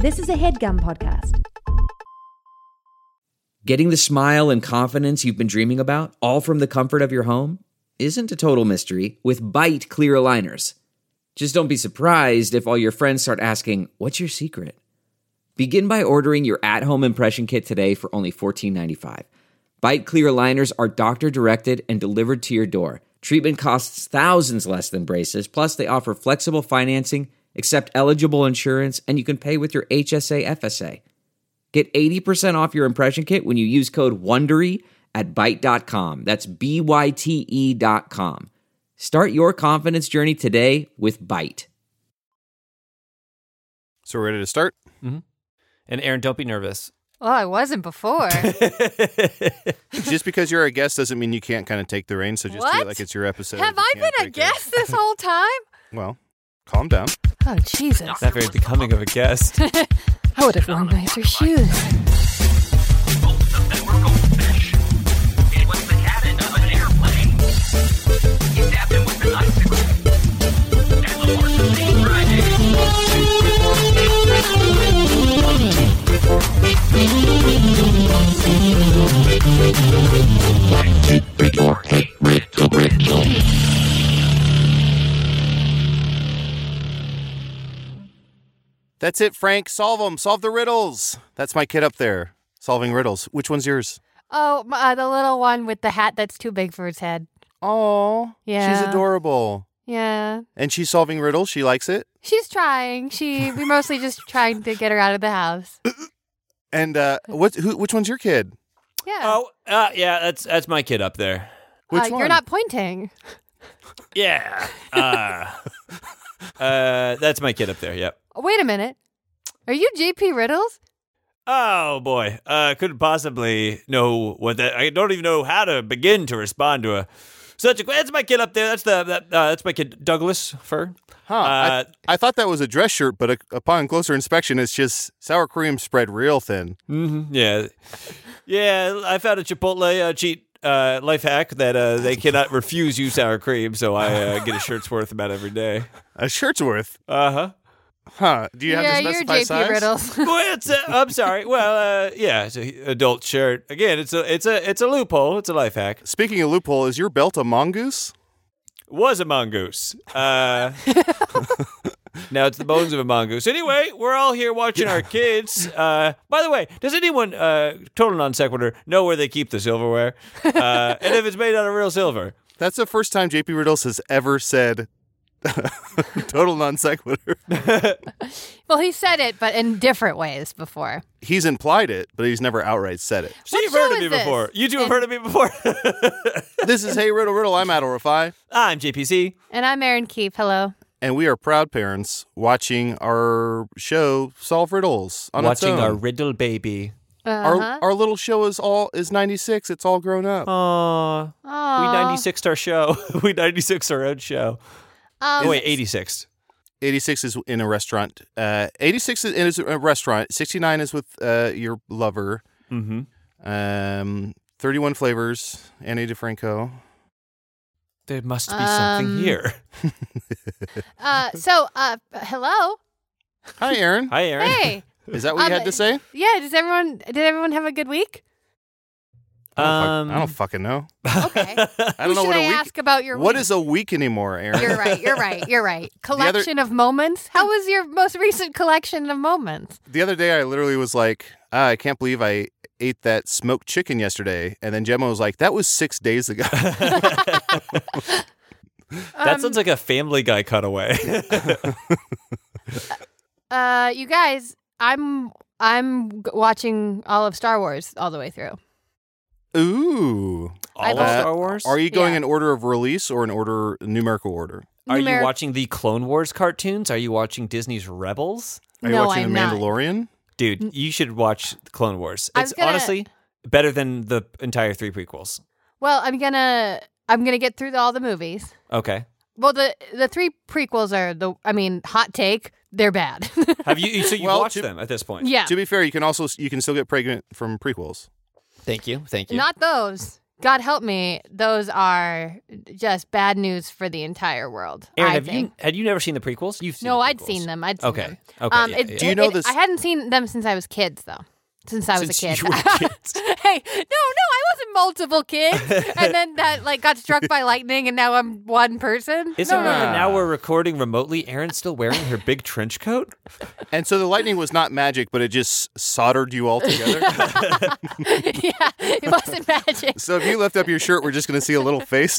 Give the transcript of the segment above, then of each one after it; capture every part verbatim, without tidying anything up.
This is a HeadGum podcast. Getting the smile and confidence you've been dreaming about, all from the comfort of your home, isn't a total mystery with Byte clear aligners. Just don't be surprised if all your friends start asking, "What's your secret?" Begin by ordering your at-home impression kit today for only fourteen ninety-five. Byte clear aligners are doctor-directed and delivered to your door. Treatment costs thousands less than braces, plus they offer flexible financing, accept eligible insurance, and you can pay with your H S A F S A. Get eighty percent off your impression kit when you use code WONDERY at byte dot com. That's B Y T E dot com. Start your confidence journey today with Byte. So we're ready to start? Mm-hmm. And Aaron, don't be nervous. Oh, I wasn't before. Just because you're a guest doesn't mean you can't kind of take the reins, so just What? treat it like it's your episode. Have You I can't been a take guest this whole time? it. Well, calm down. Oh, Jesus. Not very becoming of a guest. I would have worn nicer shoes. Both of them were goldfish. It was the cabin of an airplane. He stabbed him with an icicle. And the horse was named That's it, Frank. Solve them. Solve the riddles. That's my kid up there, solving riddles. Which one's yours? Oh, uh, the little one with the hat that's too big for its head. Oh, Yeah. she's adorable. Yeah. And she's solving riddles. She likes it. She's trying. She we mostly just trying to get her out of the house. And uh, what? Who? Which one's your kid? Yeah. Oh, uh, yeah, that's that's my kid up there. Which uh, one? You're not pointing. Yeah. Uh, uh, that's my kid up there, yep. Wait a minute. Are you J P Riddles? Oh, boy. Uh, couldn't possibly know what that... I don't even know how to begin to respond to a such a... That's my kid up there. That's the that, uh, that's my kid, Douglas Fur. Huh. Uh, I, I thought that was a dress shirt, but uh, upon closer inspection, it's just sour cream spread real thin. Mm-hmm, yeah. Yeah, I found a Chipotle uh, cheat uh, life hack that uh, they cannot refuse you sour cream, so I uh, get a shirt's worth about every day. A shirt's worth. Uh-huh. Huh. Do you have yeah, to you're specify J P size? Riddles. Well, it's a, I'm sorry. Well, uh, yeah, it's an adult shirt. Again, it's a it's a it's a loophole. It's a life hack. Speaking of loophole, is your belt a mongoose? Was a mongoose. Uh, now it's the bones of a mongoose. Anyway, we're all here watching our kids. Uh, by the way, does anyone, uh, total non sequitur, know where they keep the silverware? Uh, and if it's made out of real silver? That's the first time J P Riddles has ever said total non sequitur. Well, he said it, but in different ways before. He's implied it, but he's never outright said it. So What you've heard show of me is this? before. You two have And- heard of me before. This is Hey Riddle Riddle. I'm Adel Rafai, I'm J P C. And I'm Erin Keefe. Hello. and we are proud parents watching our show Solve Riddles on its Watching own. our riddle baby. Uh-huh. Our our little show is all is ninety-six. It's all grown up. Aw. We Aw. ninety-sixed our show. We ninety-sixed our own show. Um, Oh, wait, eighty-six. eighty-six is in a restaurant. Uh, eighty-six is, is a restaurant. sixty-nine is with uh, your lover. Mm-hmm. Um, thirty-one flavors. Annie DeFranco. There must be Um, something here. Uh, so, uh, hello. Hi, Aaron. Hi, Aaron. Hey. Is that what you Um, had to say? Yeah. Does everyone? Did everyone have a good week? I don't, Um, fuck, I don't fucking know. Okay. I don't Who know should what a I week. ask about your What week? is a week anymore, Aaron? You're right. You're right. You're right. other- Collection of moments. How was your most recent collection of moments? The other day, I literally was like, ah, I can't believe I ate that smoked chicken yesterday. And then Gemma was like, that was six days ago. That Um, sounds like a Family Guy cutaway. Uh, you guys, I'm I'm g- watching all of Star Wars all the way through. Ooh. All I of love- Star Wars? Are you going Yeah. in order of release or in order numerical order? Are you Numeric- watching the Clone Wars cartoons? Are you watching Disney's Rebels? Are you No, watching I'm The not. Mandalorian? Dude, you should watch Clone Wars. I It's was gonna- honestly better than the entire three prequels. Well, I'm gonna I'm gonna get through the, all the movies. Okay. Well, the the three prequels are the I mean, hot take, they're bad. Have you? So you Well, watched to- them at this point? yeah, To be fair, you can also you can still get pregnant from prequels. Thank you. Thank you. not those. God help me, those are just bad news for the entire world. Aaron, I have think. you had you never seen the prequels? You've seen No, the I'd prequels. seen them. I'd seen Okay. them. Okay. Um, yeah, it- yeah, Do you it- know it- this- I hadn't seen them since I was kids, though. Since I was Since a kid. you were kids. Hey, no, no, I wasn't multiple kids, and then that like got struck by lightning, and now I'm one person. Isn't no, it no, weird no. that now we're recording remotely? Aaron's still wearing her big trench coat? And so the lightning was not magic, but it just soldered you all together. Yeah, it wasn't magic. So if you lift up your shirt, we're just going to see a little face.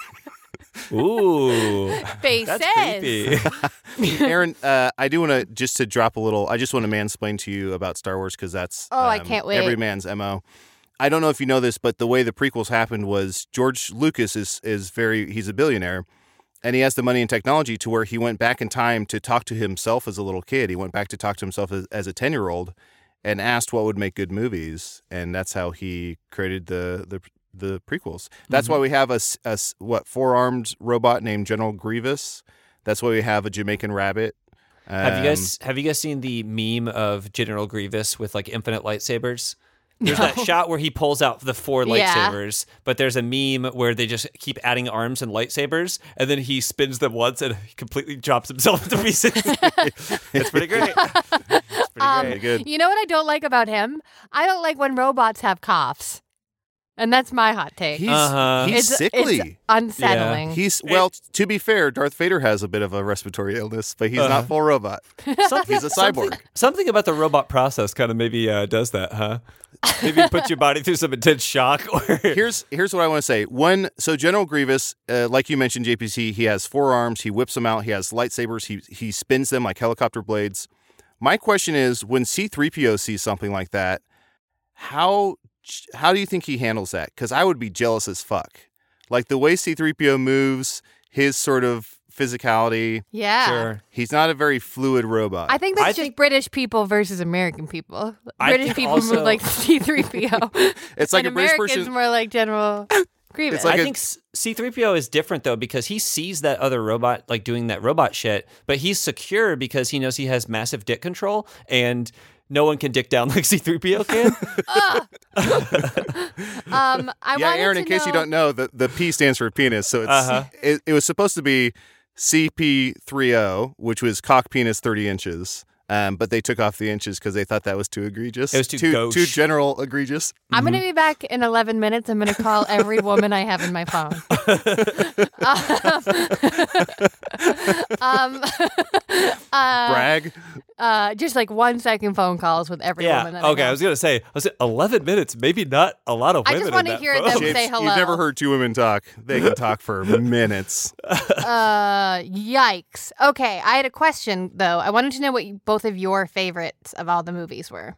Ooh. Faces. That's creepy. Aaron, uh, I do want to just to drop a little. I just want to mansplain to you about Star Wars because that's Oh, I um, can't wait. every man's M O. I don't know if you know this, but the way the prequels happened was George Lucas is is very he's a billionaire, and he has the money and technology to where he went back in time to talk to himself as a little kid. He went back to talk to himself as, as a ten year old, and asked what would make good movies, and that's how he created the the. the prequels. That's Mm-hmm. why we have a, s- a s- what four-armed robot named General Grievous. That's why we have a Jamaican rabbit. Have you Um, guys have you guys seen the meme of General Grievous with like infinite lightsabers? There's that shot where he pulls out the four Yeah. lightsabers, but there's a meme where they just keep adding arms and lightsabers, and then he spins them once and he completely chops himself into pieces. It's pretty great. It's pretty Um, great. good. You know what I don't like about him? I don't like when robots have coughs, and that's my hot take. He's, Uh-huh. he's it's, sickly. It's unsettling. He's well. t- To be fair, Darth Vader has a bit of a respiratory illness, but he's Uh-huh. not full robot. Something, He's a cyborg. Something about the robot process kind of maybe uh, does that, huh? Maybe it puts your body through some intense shock. Or Here's here's what I want to say. One, so General Grievous, uh, like you mentioned, J P C, he has four arms. He whips them out. He has lightsabers. He he spins them like helicopter blades. My question is, when C three P O sees something like that, how how do you think he handles that? Because I would be jealous as fuck. Like the way C three P O moves, his sort of physicality. yeah. Sure. He's not a very fluid robot. I think that's I just think- British people versus American people. I British think people also- move like C three P O. It's like and a British Americans person- more like General Grievous. It's like I a- think C three P O is different though because he sees that other robot like doing that robot shit, but he's secure because he knows he has massive dick control and no one can dick down like C three P O can. um, I yeah, wanted Aaron, to in case you know- don't know, the, the P stands for penis. So it's Uh-huh. it, it was supposed to be C P three O, which was cock penis thirty inches. Um, but they took off the inches because they thought that was too egregious. It was too too, gauche. too general egregious. I'm going to be back in eleven minutes. I'm going to call every woman I have in my phone. um, uh, Brag. uh, just like one second phone calls with every yeah. woman that Okay. I I know. was gonna say, I was eleven minutes, maybe not a lot of I women. just in wanna that hear phone. them James, say hello. You've never heard two women talk. They can talk for minutes. Uh, yikes. Okay, I had a question though. I wanted to know what you, both of your favorites of all the movies were.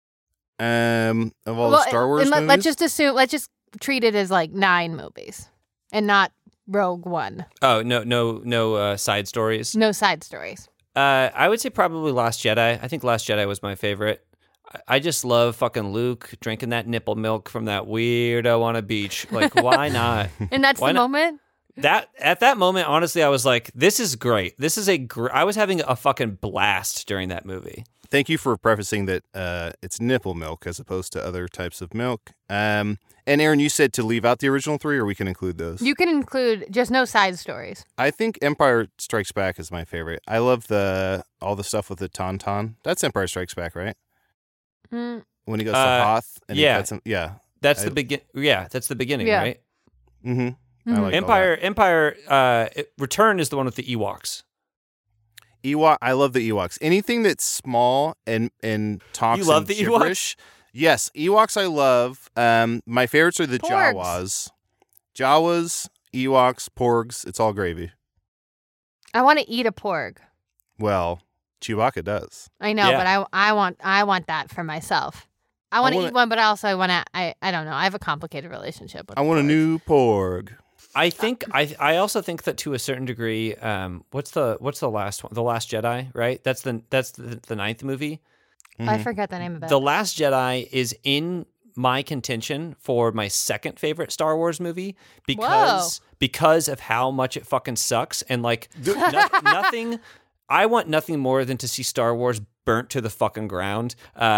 Um, of all Well, the Star Wars and let, movies, let's just assume. Let's just treat it as like nine movies, and not Rogue One. Oh no, no, no uh, side stories. No side stories. Uh, I would say probably Last Jedi. I think Last Jedi was my favorite. I- I just love fucking Luke drinking that nipple milk from that weirdo on a beach. Like, why not? And that's Why the not? moment. That at that moment, honestly, I was like, "This is great. This is a." Gr-. I was having a fucking blast during that movie. thank you for prefacing that uh, it's nipple milk as opposed to other types of milk. Um, and Aaron, you said to leave out the original three, or we can include those. You can include just no side stories. I think Empire Strikes Back is my favorite. I love the all the stuff with the tauntaun. That's Empire Strikes Back, right? Mm, When he goes Uh, to Hoth and yeah. he cuts him. Yeah. That's I- the begin. Yeah, that's the beginning, Yeah. right? Mm-hmm. I Mhm. like Empire, Empire, uh, it- Return is the one with the Ewoks. Ewok. I love the Ewoks. Anything that's small and and talks. You love and the Ewoks? gibberish. Yes, Ewoks I love. Um, my favorites are the Porgs. Jawas. Jawas, Ewoks, Porgs. It's all gravy. I want to eat a porg. Well, Chewbacca does. I know, Yeah. but I I want I want that for myself. I want to wanna- eat one, but also want to. I I don't know. I have a complicated relationship with. I want a porgs. new Porg. I think I I also think that to a certain degree, um, what's the what's the last one? The Last Jedi, right? That's the that's the, the ninth movie. I forget the name of it. The Last Jedi is in my contention for my second favorite Star Wars movie because because of how much it fucking sucks and like no- nothing. I want nothing more than to see Star Wars burnt to the fucking ground. Uh,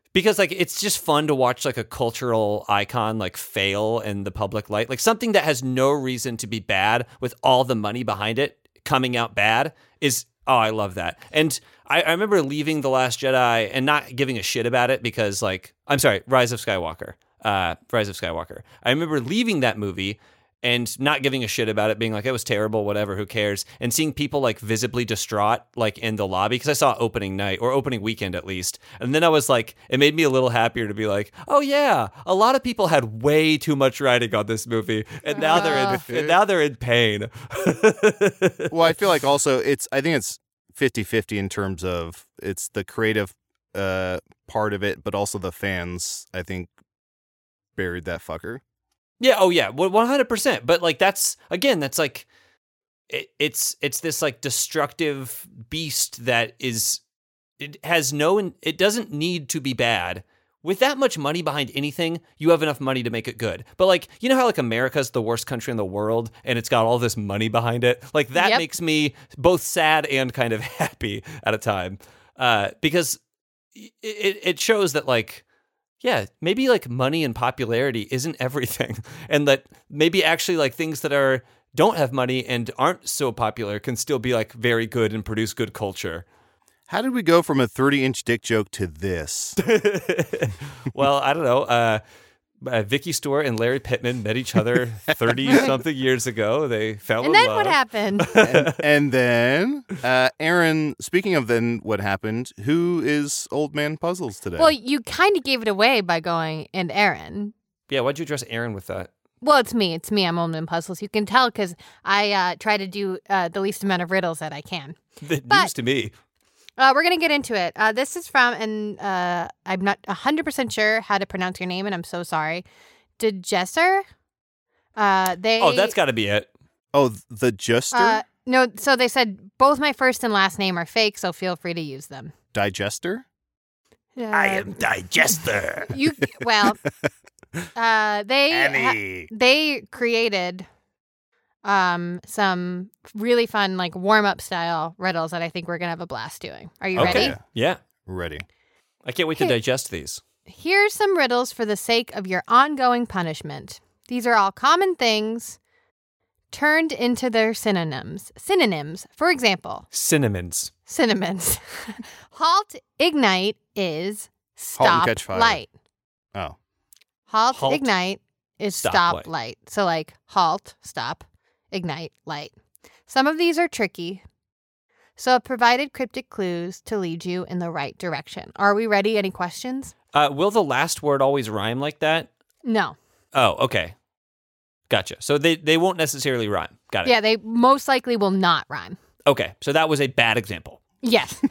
because like it's just fun to watch like a cultural icon like fail in the public light, like something that has no reason to be bad with all the money behind it coming out bad is, oh, I love that. And I, I remember leaving The Last Jedi and not giving a shit about it because like, I'm sorry, Rise of Skywalker, uh, Rise of Skywalker. I remember leaving that movie and not giving a shit about it, being like, it was terrible, whatever, who cares? And seeing people like visibly distraught, like in the lobby, because I saw opening night or opening weekend at least. And then I was like, it made me a little happier to be like, oh yeah, a lot of people had way too much writing on this movie, and now they're in, and now they're in pain. Well, I feel like also it's, I think it's fifty-fifty in terms of it's the creative uh, part of it, but also the fans, I think, buried that fucker. Yeah. Oh, yeah. one hundred percent. But like, that's again, that's like, it, it's it's this like destructive beast that is, it has no, it doesn't need to be bad. With that much money behind anything, you have enough money to make it good. But like, you know how like America's the worst country in the world and it's got all this money behind it? Like that Yep. makes me both sad and kind of happy at a time. Uh, because it, it shows that like, yeah, maybe like money and popularity isn't everything. And that maybe actually like things that are don't have money and aren't so popular can still be like very good and produce good culture. How did we go from a thirty-inch dick joke to this? Well, I don't know. Uh, uh, Vicky Stewart and Larry Pittman met each other thirty-something years ago. They fell And in then love. what happened? and, and then, uh, Aaron, speaking of then what happened, who is Old Man Puzzles today? Well, you kind of gave it away by going, and Aaron. Yeah, why'd you address Aaron with that? Well, it's me. It's me. I'm Old Man Puzzles. You can tell because I uh, try to do uh, the least amount of riddles that I can. The But- news to me. Uh, we're going to get into it. Uh, this is from, and uh, I'm not one hundred percent sure how to pronounce your name, and I'm so sorry. Digesser? Uh, they, Oh, that's got to be it. oh, the Juster? Uh, no, so they said both my first and last name are fake, so feel free to use them. Digester? Uh, Digester. You, well, uh, they, Annie. they created um some really fun like warm-up style riddles that I think we're gonna have a blast doing. Are you Okay. ready? Yeah. Ready. I can't wait to Okay. digest these. Here's some riddles for the sake of your ongoing punishment. These are all common things turned into their synonyms. Synonyms, for example, Cinnamons. cinnamons. Halt, ignite is Halt and stop catch fire. light. Oh. Halt, Halt, ignite is stop stop, light. light. So like halt, stop, ignite, light. Some of these are tricky, so I've provided cryptic clues to lead you in the right direction. Are we ready? Any questions? Uh, will the last word always rhyme like that? No. Oh, okay. Gotcha. So they, they won't necessarily rhyme. Got it. Yeah, they most likely will not rhyme. Okay. So that was a bad example. Yes.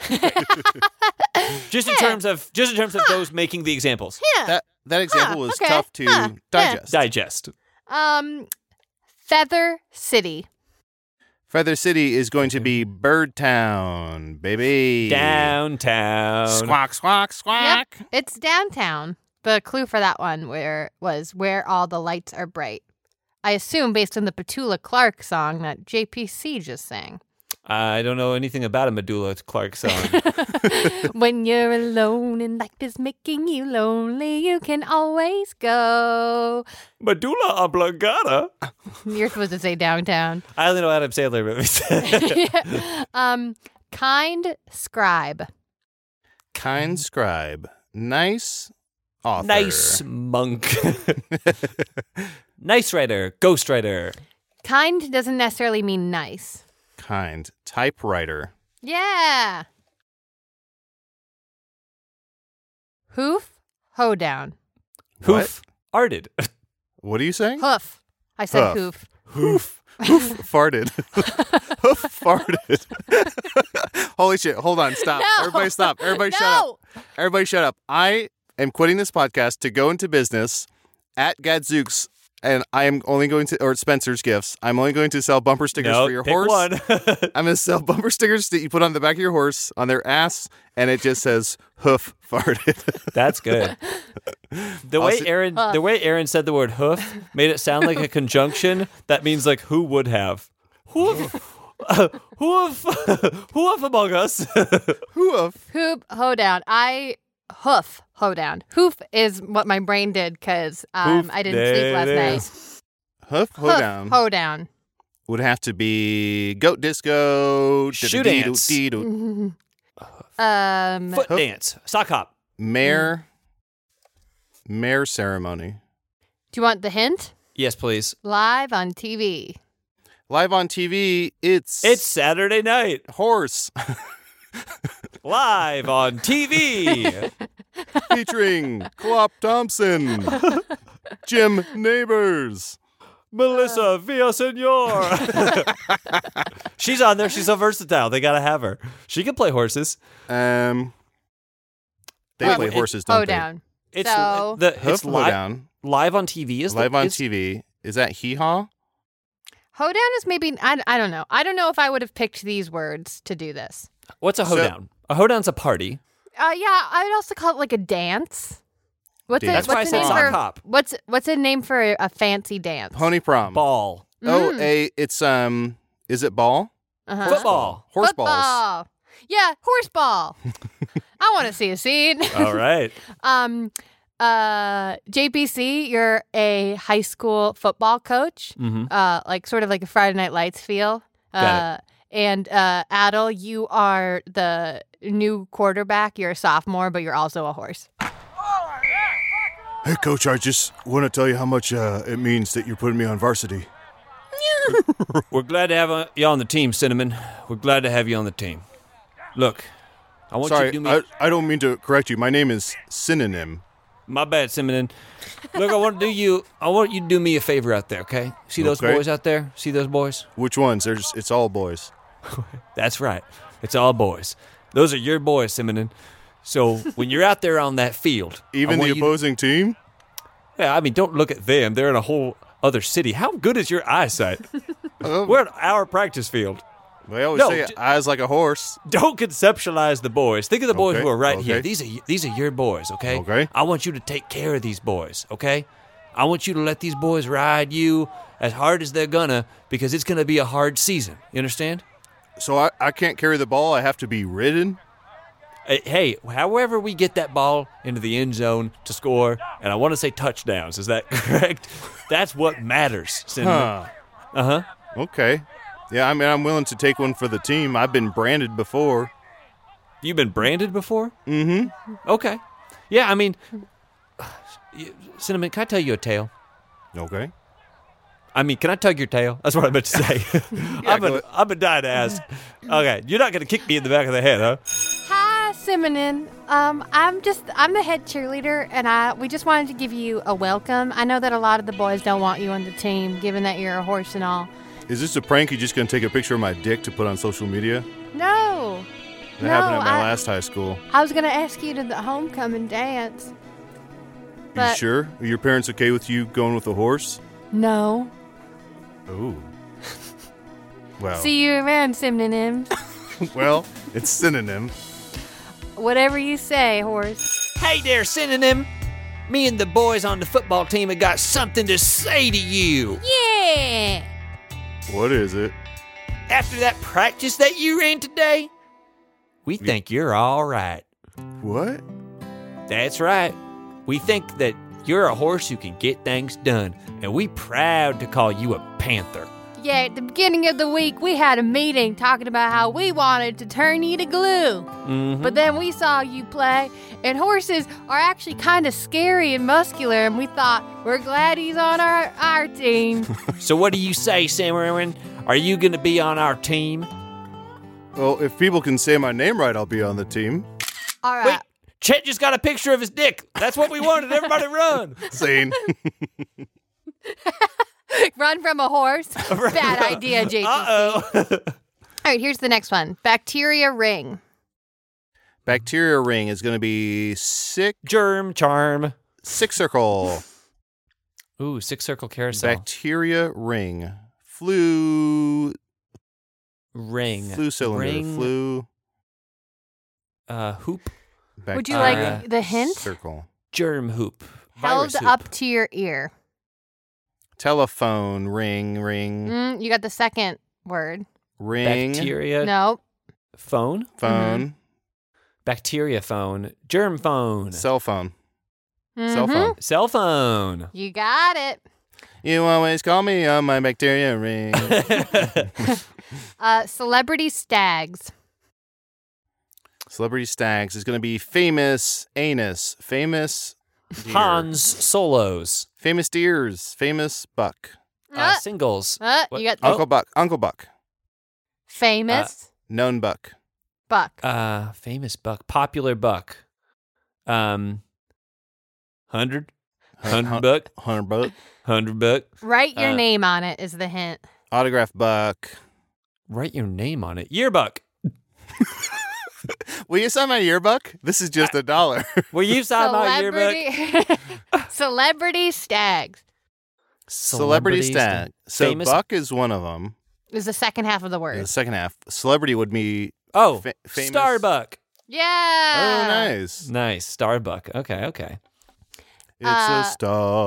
Just in terms of just in terms of those making the examples. Yeah. That that example was okay. tough to Huh. digest. Digest. Um, Feather City. Feather City is going to be Bird Town, baby. Downtown. Squawk, squawk, squawk. Yep, it's downtown. The clue for that one where was where all the lights are bright. I assume based on the Petula Clark song that J P C just sang. I don't know anything about a Medulla Clark song. When you're alone and life is making you lonely, you can always go. Medulla oblongata. You're supposed to say downtown. I only know Adam Sandler movies. um, kind scribe. Kind scribe. Nice author. Nice monk. Nice writer. Ghost writer. Kind doesn't necessarily mean nice. Kind. Typewriter. Yeah. Hoof, hoedown. Hoof. Arted. What are you saying? Hoof. I said Hoof. hoof. Hoof. Hoof farted. Hoof farted. Holy shit. Hold on. Stop. No. Everybody stop. Everybody shut No. up. Everybody shut up. I am quitting this podcast to go into business at Gadzooks, and I am only going to, or Spencer's Gifts, I'm only going to sell bumper stickers No, for your pick horse. one. I'm going to sell bumper stickers that you put on the back of your horse, on their ass, and it just says hoof farted. That's good. The way Also- Aaron, the way Aaron said the word hoof made it sound like a conjunction that means like who would have. Hoof. Uh, hoof. Hoof among us. Hoof. Hoop, hoedown. I hoof hoedown. Hoof is what my brain did because um, Hoof, I didn't there sleep last it night. is. Hoof Hoof hoedown hoedown. would have to be goat disco. Shoe diddle-dee-doo, dance. dee-doo. Um, Foot Hoof- dance. Sock hop. Mare. Mare ceremony. do you want the hint? Yes, please. Live on T V. Live on T V, it's It's Saturday night. horse Live on T V. featuring Clop Thompson, Jim Neighbors. Melissa Villasenor. She's on there. She's so versatile. They got to have her. She can play horses. Um, they Wait, play wait, horses, don't Hoedown. It's So- the they? it's Hoof live, hoedown. live on T V. Is Live the, on is, T V. Is that hee haw? Hoedown is maybe, I, I don't know. I don't know if I would have picked these words to do this. What's a So- hoedown? A hoedown's a party. Uh, yeah, I would also call it like a dance. What's Dance. a, That's why I what's a said name sock for hop. what's what's a name for a, a fancy dance? Pony prom. Ball. Oh, Mm. a it's um, is it ball? Uh-huh. Football. Horse balls. Football. Yeah, horse ball. I want to see a scene. All right. um, uh, J P C, you're a high school football coach. Mm-hmm. Uh, like sort of like a Friday Night Lights feel. Got Uh, and uh, Adel, you are the new quarterback. You're a sophomore, but you're also a horse. Hey, coach, I just want to tell you how much uh, it means that you're putting me on varsity. We're glad to have uh, you on the team, Cinnamon. We're glad to have you on the team. Look, I want you Sorry, to do me. I, I don't mean to correct you. My name is Synonym. My bad, Cinnamon. Look, I want to do you. I want you to do me a favor out there, okay? See those Okay. boys out there? See those boys? Which ones? There's, it's all boys. That's right. It's all boys. Those are your boys, Cinnamon. So when you're out there on that field, I Even the want you- opposing team? Yeah, I mean, don't look at them. They're in a whole other city. How good is your eyesight? Oh, We're at our practice field. they always No, say j- eyes like a horse. Don't conceptualize the boys. Think of the boys Okay, who are right okay. here. These are these are your boys, okay? Okay. I want you to take care of these boys, okay? I want you to let these boys ride you as hard as they're gonna because it's gonna be a hard season. You understand? So I, I can't carry the ball. I have to be ridden. Hey, Hey, however we get that ball into the end zone to score, and I want to say touchdowns. Is that correct? That's what matters, Cinnamon. Huh. Uh huh. Okay. Yeah, I mean, I'm willing to take one for the team. I've been branded before. You've been branded before? Mm-hmm. Okay. Yeah, I mean, Cinnamon, can I tell you a tale? Okay. I mean, can I tug your tail? That's what I meant to say. I've, go been, I've been dying to ask. Okay, you're not going to kick me in the back of the head, huh? Hi, Simonin. Um, I'm just I'm the head cheerleader, and I we just wanted to give you a welcome. I know that a lot of the boys don't want you on the team, given that you're a horse and all. Is this a prank? You just gonna take a picture of my dick to put on social media? No, That no. happened at my I, last high school. I was gonna ask you to the homecoming dance. you But- sure? Are your parents okay with you going with a horse? No. Ooh. Well, See you around, Simonin. well, it's synonym. Whatever you say, horse. Hey there, Synonym. Me and the boys on the football team have got something to say to you. Yeah. What is it? After that practice that you ran today, we think you're all right. What? That's right. We think that you're a horse who can get things done, and we proud to call you a panther. Yeah, at the beginning of the week, we had a meeting talking about how we wanted to turn you to glue. Mm-hmm. But then we saw you play, and horses are actually kind of scary and muscular, and we thought, we're glad he's on our, our team. So what do you say, Samarian? Are you going to be on our team? Well, if people can say my name right, I'll be on the team. All right. Wait, Chet just got a picture of his dick. That's what we wanted. Everybody run. Zane. Run from a horse? Bad idea, J P C. Uh-oh. All right, here's the next one. Bacteria ring. Bacteria ring is going to be sick, Germ charm. sick circle. Ooh, six circle carousel. Bacteria ring. Flu. Ring. Flu cylinder. Ring. Flu. Uh, hoop. Would you bacteria like the hint? Circle. Germ hoop. Held Virus hoop. up to your ear. Telephone. Ring. Ring. Mm, you got the second word. Ring. Bacteria. No. Phone. Phone. bacteria phone, germ phone, Cell phone. Cell Mhm. phone. cell phone. You got it. You always call me on my bacteria ring. Uh, celebrity stags. Celebrity stags is going to be famous anus, famous deer, Hans Solos, famous deers, famous buck, uh, Uh, singles. uh, What? you got Oh. Uncle Buck, Uncle Buck, famous known buck, buck. Uh, famous buck, popular buck. Um, hundred, Hun- hundred buck, hunter buck, hundred buck. Write your uh, name on it is the hint. autograph buck. Write your name on it. Yearbuck. Will you sign my yearbook? This is just a dollar. Well, you saw my yearbook. Celebrity, celebrity stags Celebrity stag. So Famous- buck is one of them. is the second half of the The word. second half, celebrity would be Oh, Fa- famous- Starbuck. Yeah. oh nice. Nice. Starbuck. Okay, okay. It's Uh, a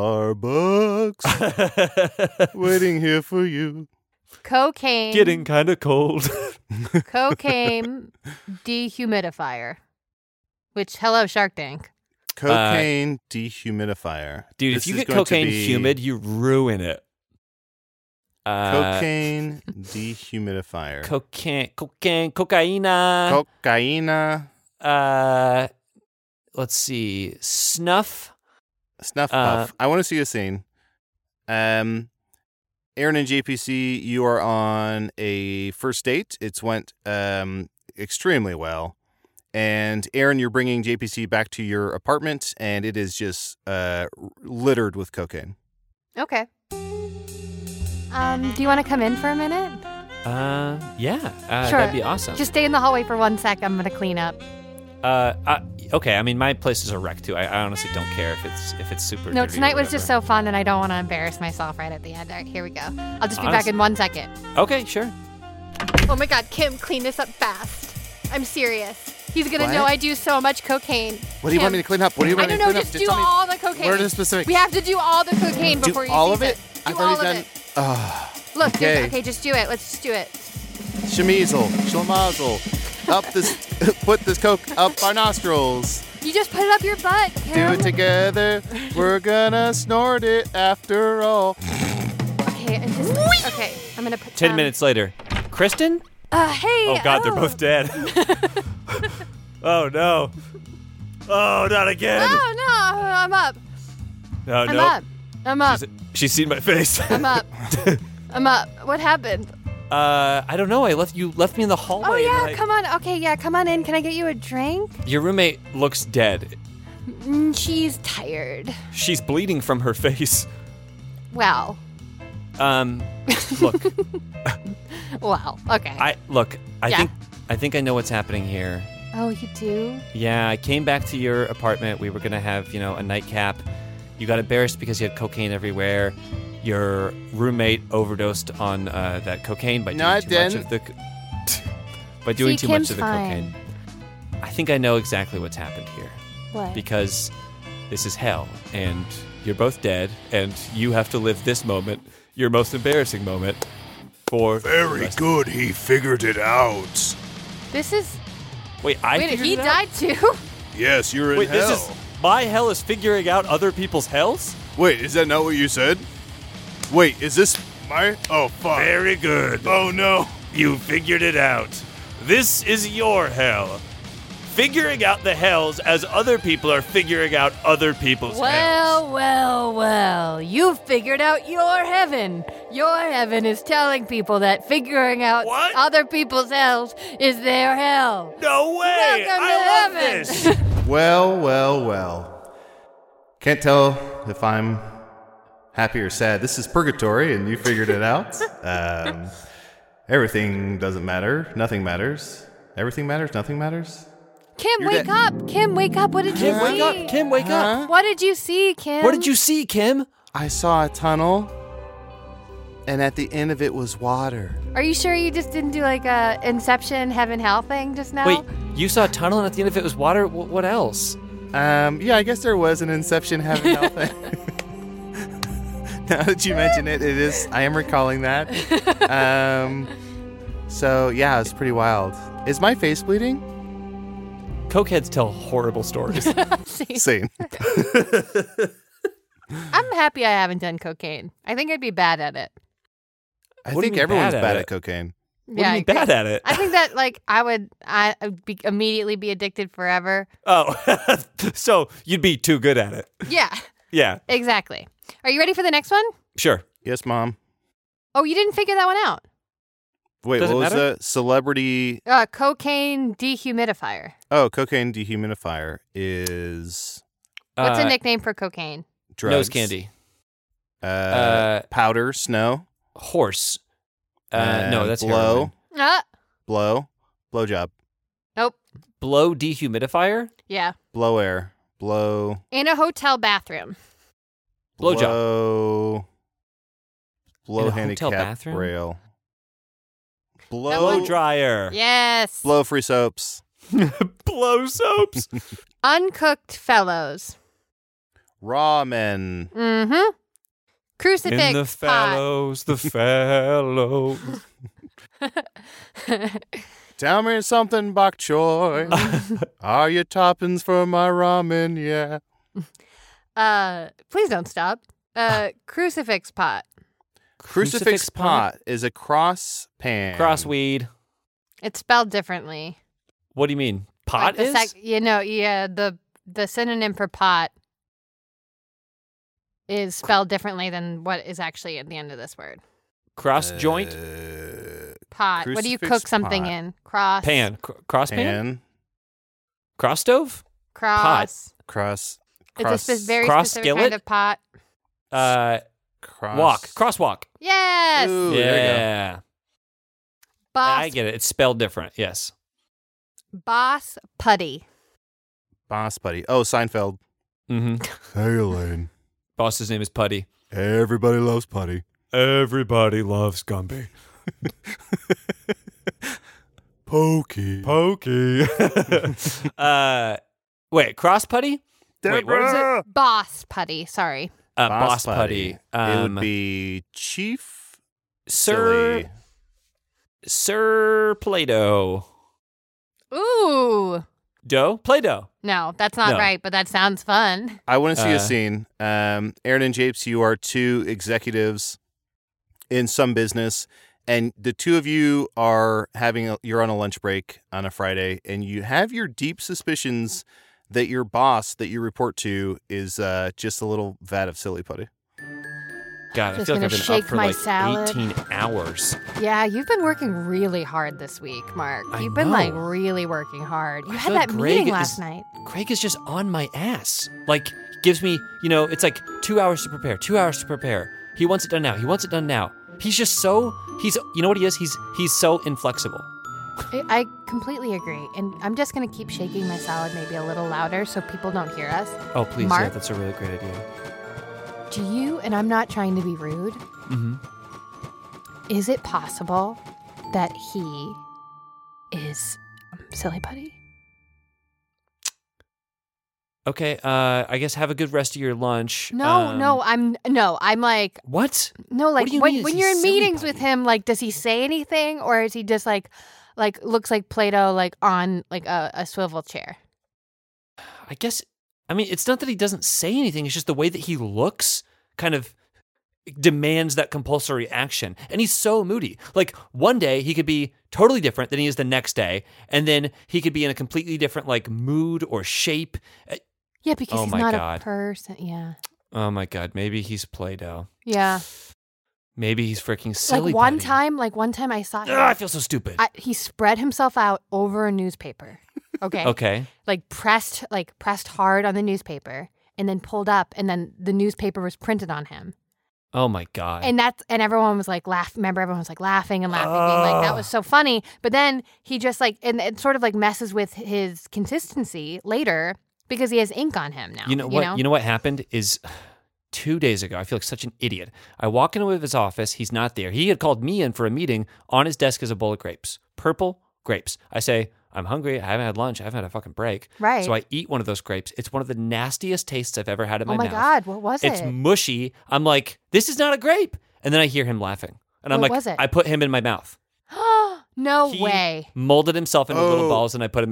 Starbucks waiting here for you. Cocaine. Getting kind of cold. Cocaine dehumidifier. Which, hello, Shark Tank. Cocaine dehumidifier. Dude, This if you is get going to cocaine be humid, you ruin it. Uh, Cocaine dehumidifier. Cocaine. Cocaine. Cocaina. Cocaina. uh, let's see. Snuff. Snuff Uh, puff. I want to see a scene. Um, Aaron and J P C, you are on a first date. It's went um, extremely well. And Aaron, you're bringing J P C back to your apartment, and it is just uh, littered with cocaine. Okay. Um, do you want to come in for a minute? Uh, yeah. Uh, Sure. That'd be awesome. Just stay in the hallway for one sec. I'm going to clean up. Uh, uh, okay. I mean, my place is a wreck too. I, I honestly don't care if it's if it's super. No, dirty or tonight was just whatever. so fun, and I don't want to embarrass myself right at the end. All right, here we go. I'll just be back Honest- in one second. Okay, sure. Oh my God, Kim, clean this up fast. I'm serious. He's gonna What? know I do so much cocaine. What do you want me to clean up? What do you I want me don't to know. clean Just up? do tell me- all the cocaine. What are the specifics? We have to do all the cocaine Do before you all sees of it? Do I've all already of done. it. Oh, Look, okay. okay. okay, just do it. Let's just do it. Shemizel, schlemazel. Up this, put this coke up our nostrils. You just put it up your butt, Do Kim. it together. We're gonna snort it after all. Okay, and just okay. I'm gonna put Ten um, minutes later, Kristen. Uh, hey. Oh God, they're oh. both dead. Oh no. Oh, not again. Oh no, I'm up. No, I'm no. up. I'm up. She's, she's seen my face. I'm up. I'm up. What happened? Uh, I don't know. I left you left me in the hallway. Oh and yeah, I- come on. Okay, yeah, come on in. Can I get you a drink? Your roommate looks dead. Mm, she's tired. She's bleeding from her face. Well, Um, look, well, okay. I look. I Yeah. think I think I know what's happening here. Oh, you do? Yeah, I came back to your apartment. We were gonna have, you know, a nightcap. You got embarrassed because you had cocaine everywhere. Your roommate overdosed on uh, that cocaine by No, doing I too much didn't. of the co- by doing See, too much Kim's of the fine. cocaine. I think I know exactly what's happened here What? because this is hell, and you're both dead, and you have to live this moment, your most embarrassing moment, for the Very rest- good, he figured it out. This is. Wait, I Wait, figured he it out? died too? Yes, you're in Wait, hell. this is my hell is figuring out other people's hells? Wait, is that not what you said? Wait, is this my? Oh, fuck. Very good. Oh, no. You figured it out. This is your hell. Figuring out the hells as other people are figuring out other people's hells. Well, well, well. You've figured out your heaven. Your heaven is telling people that figuring out What? other people's hells is their hell. No way! Welcome I to love heaven. this. Well, well, well. Can't tell if I'm happy or sad. This is purgatory, and you figured it out. Um, everything doesn't matter. Nothing matters. Everything matters. Nothing matters. Kim, You're wake dead. up. Kim, wake up. What did you Kim, see? wake up! Kim, wake up! What did you see, Kim? What did you see, Kim? I saw a tunnel, and at the end of it was water. Are you sure you just didn't do like a Inception heaven hell thing just now? Wait, you saw a tunnel and at the end of it was water? Wh- what else? Um, yeah, I guess there was an Inception heaven hell thing. Now that you mention it, it is. I am recalling that. Um, so yeah, it's pretty wild. Is my face bleeding? Cokeheads tell horrible stories. See, Same. I'm happy I haven't done cocaine. I think I'd be bad at it. I What do you think mean everyone's bad at bad it? at cocaine. What yeah, do I you mean agree. bad at it? I think that like I would I would be, immediately be addicted forever. Oh, so you'd be too good at it. Yeah, Yeah, exactly. Are you ready for the next one? sure. Yes, Mom. Oh, you didn't figure that one out. Wait, Does it what was matter? the celebrity? Uh, cocaine dehumidifier. Oh, cocaine dehumidifier is What's Uh, a nickname for cocaine? drugs. Nose candy. Uh, Uh, powder, snow, Horse. Uh, no, and that's blow, heroin. Uh, blow, blow job, nope. Blow dehumidifier? Yeah. blow air, blow, In a hotel bathroom. Blow job. blow, blow In a hotel handicap bathroom? rail, blow, Blow dryer. Yes. blow free soaps, Blow soaps. Uncooked fellows. ramen, Mm-hmm. Crucifix. In the pot. fellows, the fellows. Tell me something, bok choy. Are you toppings for my ramen? Yeah. Uh, please don't stop. Uh, crucifix pot. Crucifix, Crucifix pot? pot is a cross pan. Crossweed. It's spelled differently. What do you mean? Pot Like the is? sec- you know, yeah, the the synonym for pot is spelled differently than what is actually at the end of this word. Cross joint? Uh, Pot. What do you crucifix cook something pot. in? Cross. Pan. Cr- cross pan? pan. Cross stove? Cross. Cross. It's cross a spe- very cross specific skillet? kind of pot. Uh, cross. walk. Crosswalk. Yes. Ooh, there you go. Yeah. Boss. I get it. It's spelled different. Yes. Boss putty. Boss buddy. Oh, Seinfeld. Mm-hmm. Hey, Elaine. Boss's name is Putty. Everybody loves putty. Everybody loves Gumby. Pokey. Pokey. uh, wait, cross putty? Wait, what is it? Boss putty. Sorry. Uh, boss, putty. it Um, would be Chief Sir Silly. Sir Play-Doh. Ooh. Dough? Play-Doh. No, that's not No. right, but that sounds fun. I want to see Uh, a scene. Um, Aaron and Japes, you are two executives in some business, and the two of you are having a, you're on a lunch break on a Friday, and you have your deep suspicions that your boss that you report to is uh, just a little vat of silly putty. God, I Just feel like gonna I've been shake up for my like salad. eighteen hours. Yeah, you've been working really hard this week, Mark. I You've been like know. really working hard. You I had feel like that Greg meeting last is- night. Craig is just on my ass. Like, gives me, you know, it's like two hours to prepare, two hours to prepare. He wants it done now. He wants it done now. He's just so, he's, you know what he is? He's, he's so inflexible. I, I completely agree. And I'm just going to keep shaking my salad maybe a little louder so people don't hear us. Oh, please, yeah, Mark? that's a really great idea. Do you, and I'm not trying to be rude, Mm-hmm. is it possible that he is um, Silly Putty? Okay, uh, I guess have a good rest of your lunch. No, Um, no, I'm, no, I'm like, What? no, like do you when, mean, is when he you're in Silly meetings with Putty? him, like, does he say anything or is he just like, like, looks like Play-Doh, like on like a, a swivel chair? I guess, I mean, it's not that he doesn't say anything. It's just the way that he looks kind of demands that compulsory action. And he's so moody. Like one day he could be totally different than he is the next day. And then he could be in a completely different like mood or shape. Uh, Yeah, because Oh he's my not God. a person. Yeah. Oh my God. Maybe he's Play-Doh. Yeah. Maybe he's freaking silly. like one putty. time, like one time I saw him. Ugh, I feel so stupid. I, he spread himself out over a newspaper. Okay. okay. Like pressed, like pressed hard on the newspaper, and then pulled up, and then the newspaper was printed on him. Oh my God. And that's and everyone was like laugh. Remember, everyone was like laughing and laughing, being like that was so funny. But then he just like and it sort of like messes with his consistency later because he has ink on him now. You know what? You know what happened is two days ago. I feel like such an idiot. I walk into his office. He's not there. He had called me in for a meeting. On his desk is a bowl of grapes, purple grapes. I say, I'm hungry. I haven't had lunch. I haven't had a fucking break. Right. So I eat one of those grapes. It's one of the nastiest tastes I've ever had in my Oh my mouth. God, what was It's it? mushy. I'm like, this is not a grape. And then I hear him laughing, and I'm What like, was it? I put him in my mouth. no He way. Molded himself into little Oh. balls, and I put him in.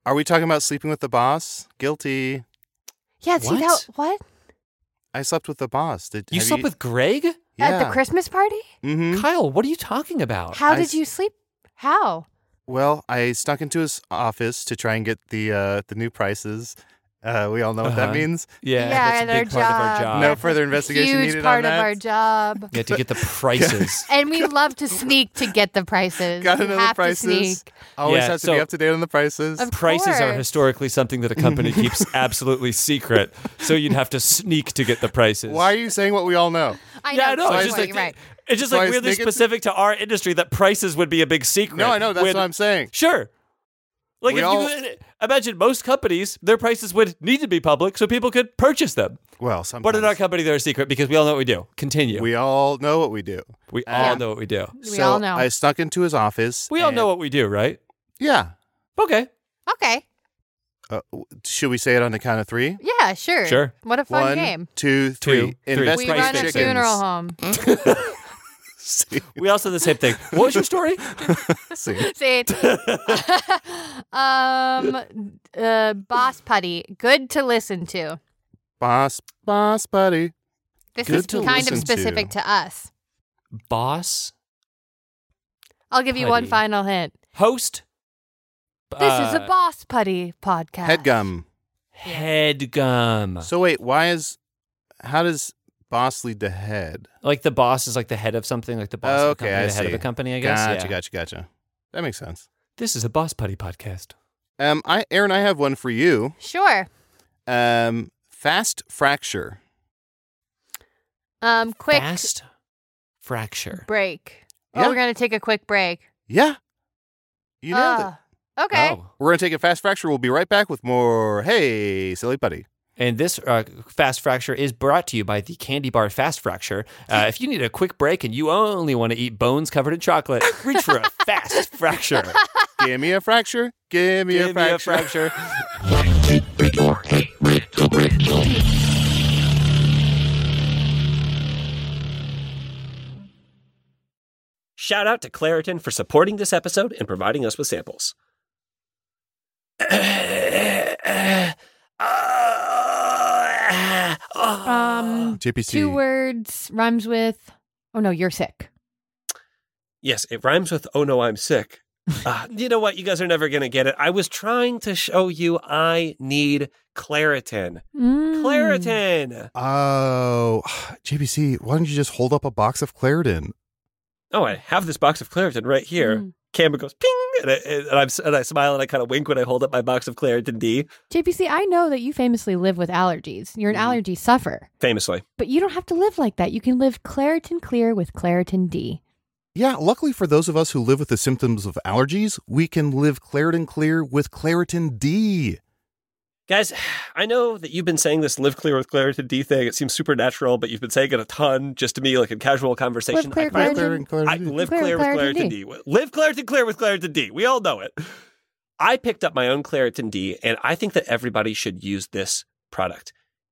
Are we talking about sleeping with the boss? Guilty. Yeah, see What? that what? I slept with the boss. Did You have slept with Greg? At the Christmas party? Mm-hmm. Kyle, what are you talking about? How I did s- you sleep? How? Well, I snuck into his office to try and get the uh, the new prices. Uh, we all know what that Uh-huh. means. Yeah, Yeah, that's a their big part of our job. job. No further investigation Huge needed part on of that. our job. You have to get the prices. And we love to sneak to get the prices. Gotta You know the have prices. to sneak. Always Yeah, have to so- be up to date on the prices. Of Prices are course. historically something that a company keeps absolutely secret, so you'd have to sneak to get the prices. Why are you saying what we all know? I Yeah, I know. know. It's It's just like right. it's just So like I weirdly sneak it- specific to our industry that prices would be a big secret. No, I know. That's when- what I'm saying. Sure. Like We if all- you imagine most companies, their prices would need to be public so people could purchase them. Well, sometimes. But in our company, they're a secret because we all know what we do. Continue. We, we all know what we do. all Yeah. know what we do. We so all know. I snuck into his office. We all and- know what we do, right? Yeah. Okay. Okay. Uh, w- should we say it on the count of three? Yeah, sure. Sure. What a fun One, game. two, three. Two, three. Invest We price run a fixings. funeral home. See, We also the same thing. What was your story? see. See. um, uh, Boss Putty. Good to listen to. Boss, boss, buddy. This Good is to kind of listen specific to. to us. Boss? I'll give you one Putty. final hint. Host? This is a Uh, Boss Putty podcast. Headgum. Head gum. So wait, why is, how does boss lead to head? Like the boss is like the head of something, like the boss Oh, of the okay, company, I the head of see. a company, I guess. Gotcha, yeah. gotcha, gotcha. That makes sense. This is a Boss Putty podcast. Um, I, Aaron, I have one for you. Sure. Um, fast fracture. Um, quick Fast fracture. break. Yeah. Oh, we're gonna take a quick break. Yeah. You nailed it. Uh, Okay. Oh. We're going to take a fast fracture. We'll be right back with more Hey, Silly Putty. And this uh, Fast Fracture is brought to you by the Candy Bar Fast Fracture. Uh, if you need a quick break and you only want to eat bones covered in chocolate, reach for a Fast Fracture. Give me a fracture. Give me, Give a, fracture. me a fracture. Shout out to Claritin for supporting this episode and providing us with samples. Um, J P C. two words rhymes with. Oh no, you're sick. Yes, it rhymes with "Oh no, I'm sick." Uh, you know what? You guys are never going to get it. I was trying to show you I need Claritin. Mm. Claritin! Oh, J P C, why don't you just hold up a box of Claritin? Oh, I have this box of Claritin right here. Mm. Camera goes ping, and I, and, I'm, and I smile and I kind of wink when I hold up my box of Claritin D, J P C, I know that you famously live with allergies. You're an Mhm. allergy sufferer, famously. but you don't have to live like that. You can live Claritin Clear with Claritin D. Yeah, luckily for those of us who live with the symptoms of allergies, we can live Claritin Clear with Claritin D. Guys, I know that you've been saying this live clear with Claritin D thing. It seems supernatural, but you've been saying it a ton just to me, like in casual conversation. Live clear, I find- Claritin. Claritin, I Claritin D. live Clear clear, with with Claritin Claritin D. Live Claritin clear with Claritin D. We all know it. I picked up my own Claritin D, and I think that everybody should use this product.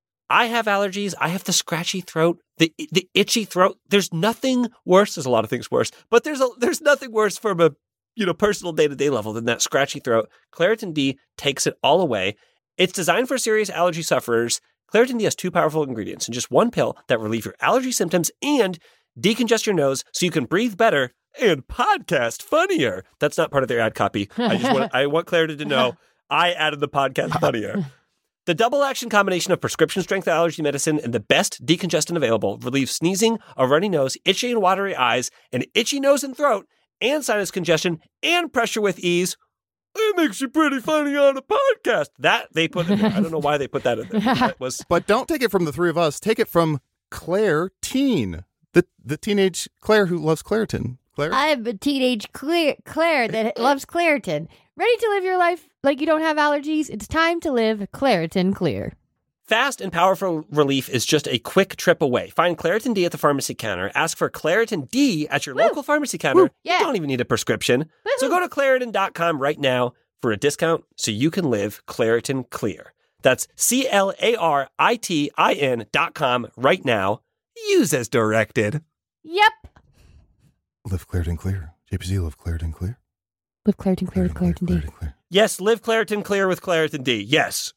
I have allergies. I have the scratchy throat, the the itchy throat. There's nothing worse. There's a lot of things worse, but there's a, there's nothing worse from a you know personal day to day level than that scratchy throat. Claritin D takes it all away. It's designed for serious allergy sufferers. Claritin D has two powerful ingredients in just one pill that relieve your allergy symptoms and decongest your nose so you can breathe better and podcast funnier. That's not part of their ad copy. I just want I want Claritin to know I added the podcast funnier. The double action combination of prescription strength allergy medicine and the best decongestant available relieves sneezing, a runny nose, itchy and watery eyes, an itchy nose and throat, and sinus congestion and pressure with ease. It makes you pretty funny on a podcast. That they put in there. I don't know why they put that in there. That was But don't take it from the three of us. Take it from Claire Teen, the the teenage Claire who loves Claritin. Claire? I'm a teenage Claire, Claire that loves Claritin. Ready to live your life like you don't have allergies? It's time to live Claritin Clear. fast and powerful relief is just a quick trip away. Find Claritin D at the pharmacy counter. Ask for Claritin D at your local pharmacy counter. Yeah. You don't even need a prescription. So go to Claritin dot com right now for a discount so you can live Claritin Clear. That's C L A R I T I N dot com right now. Use as directed. Yep. Live Claritin Clear. J P C, live Claritin Clear. Live Claritin Clear with Claritin D. Clear. Yes, live Claritin Clear with Claritin D. Yes.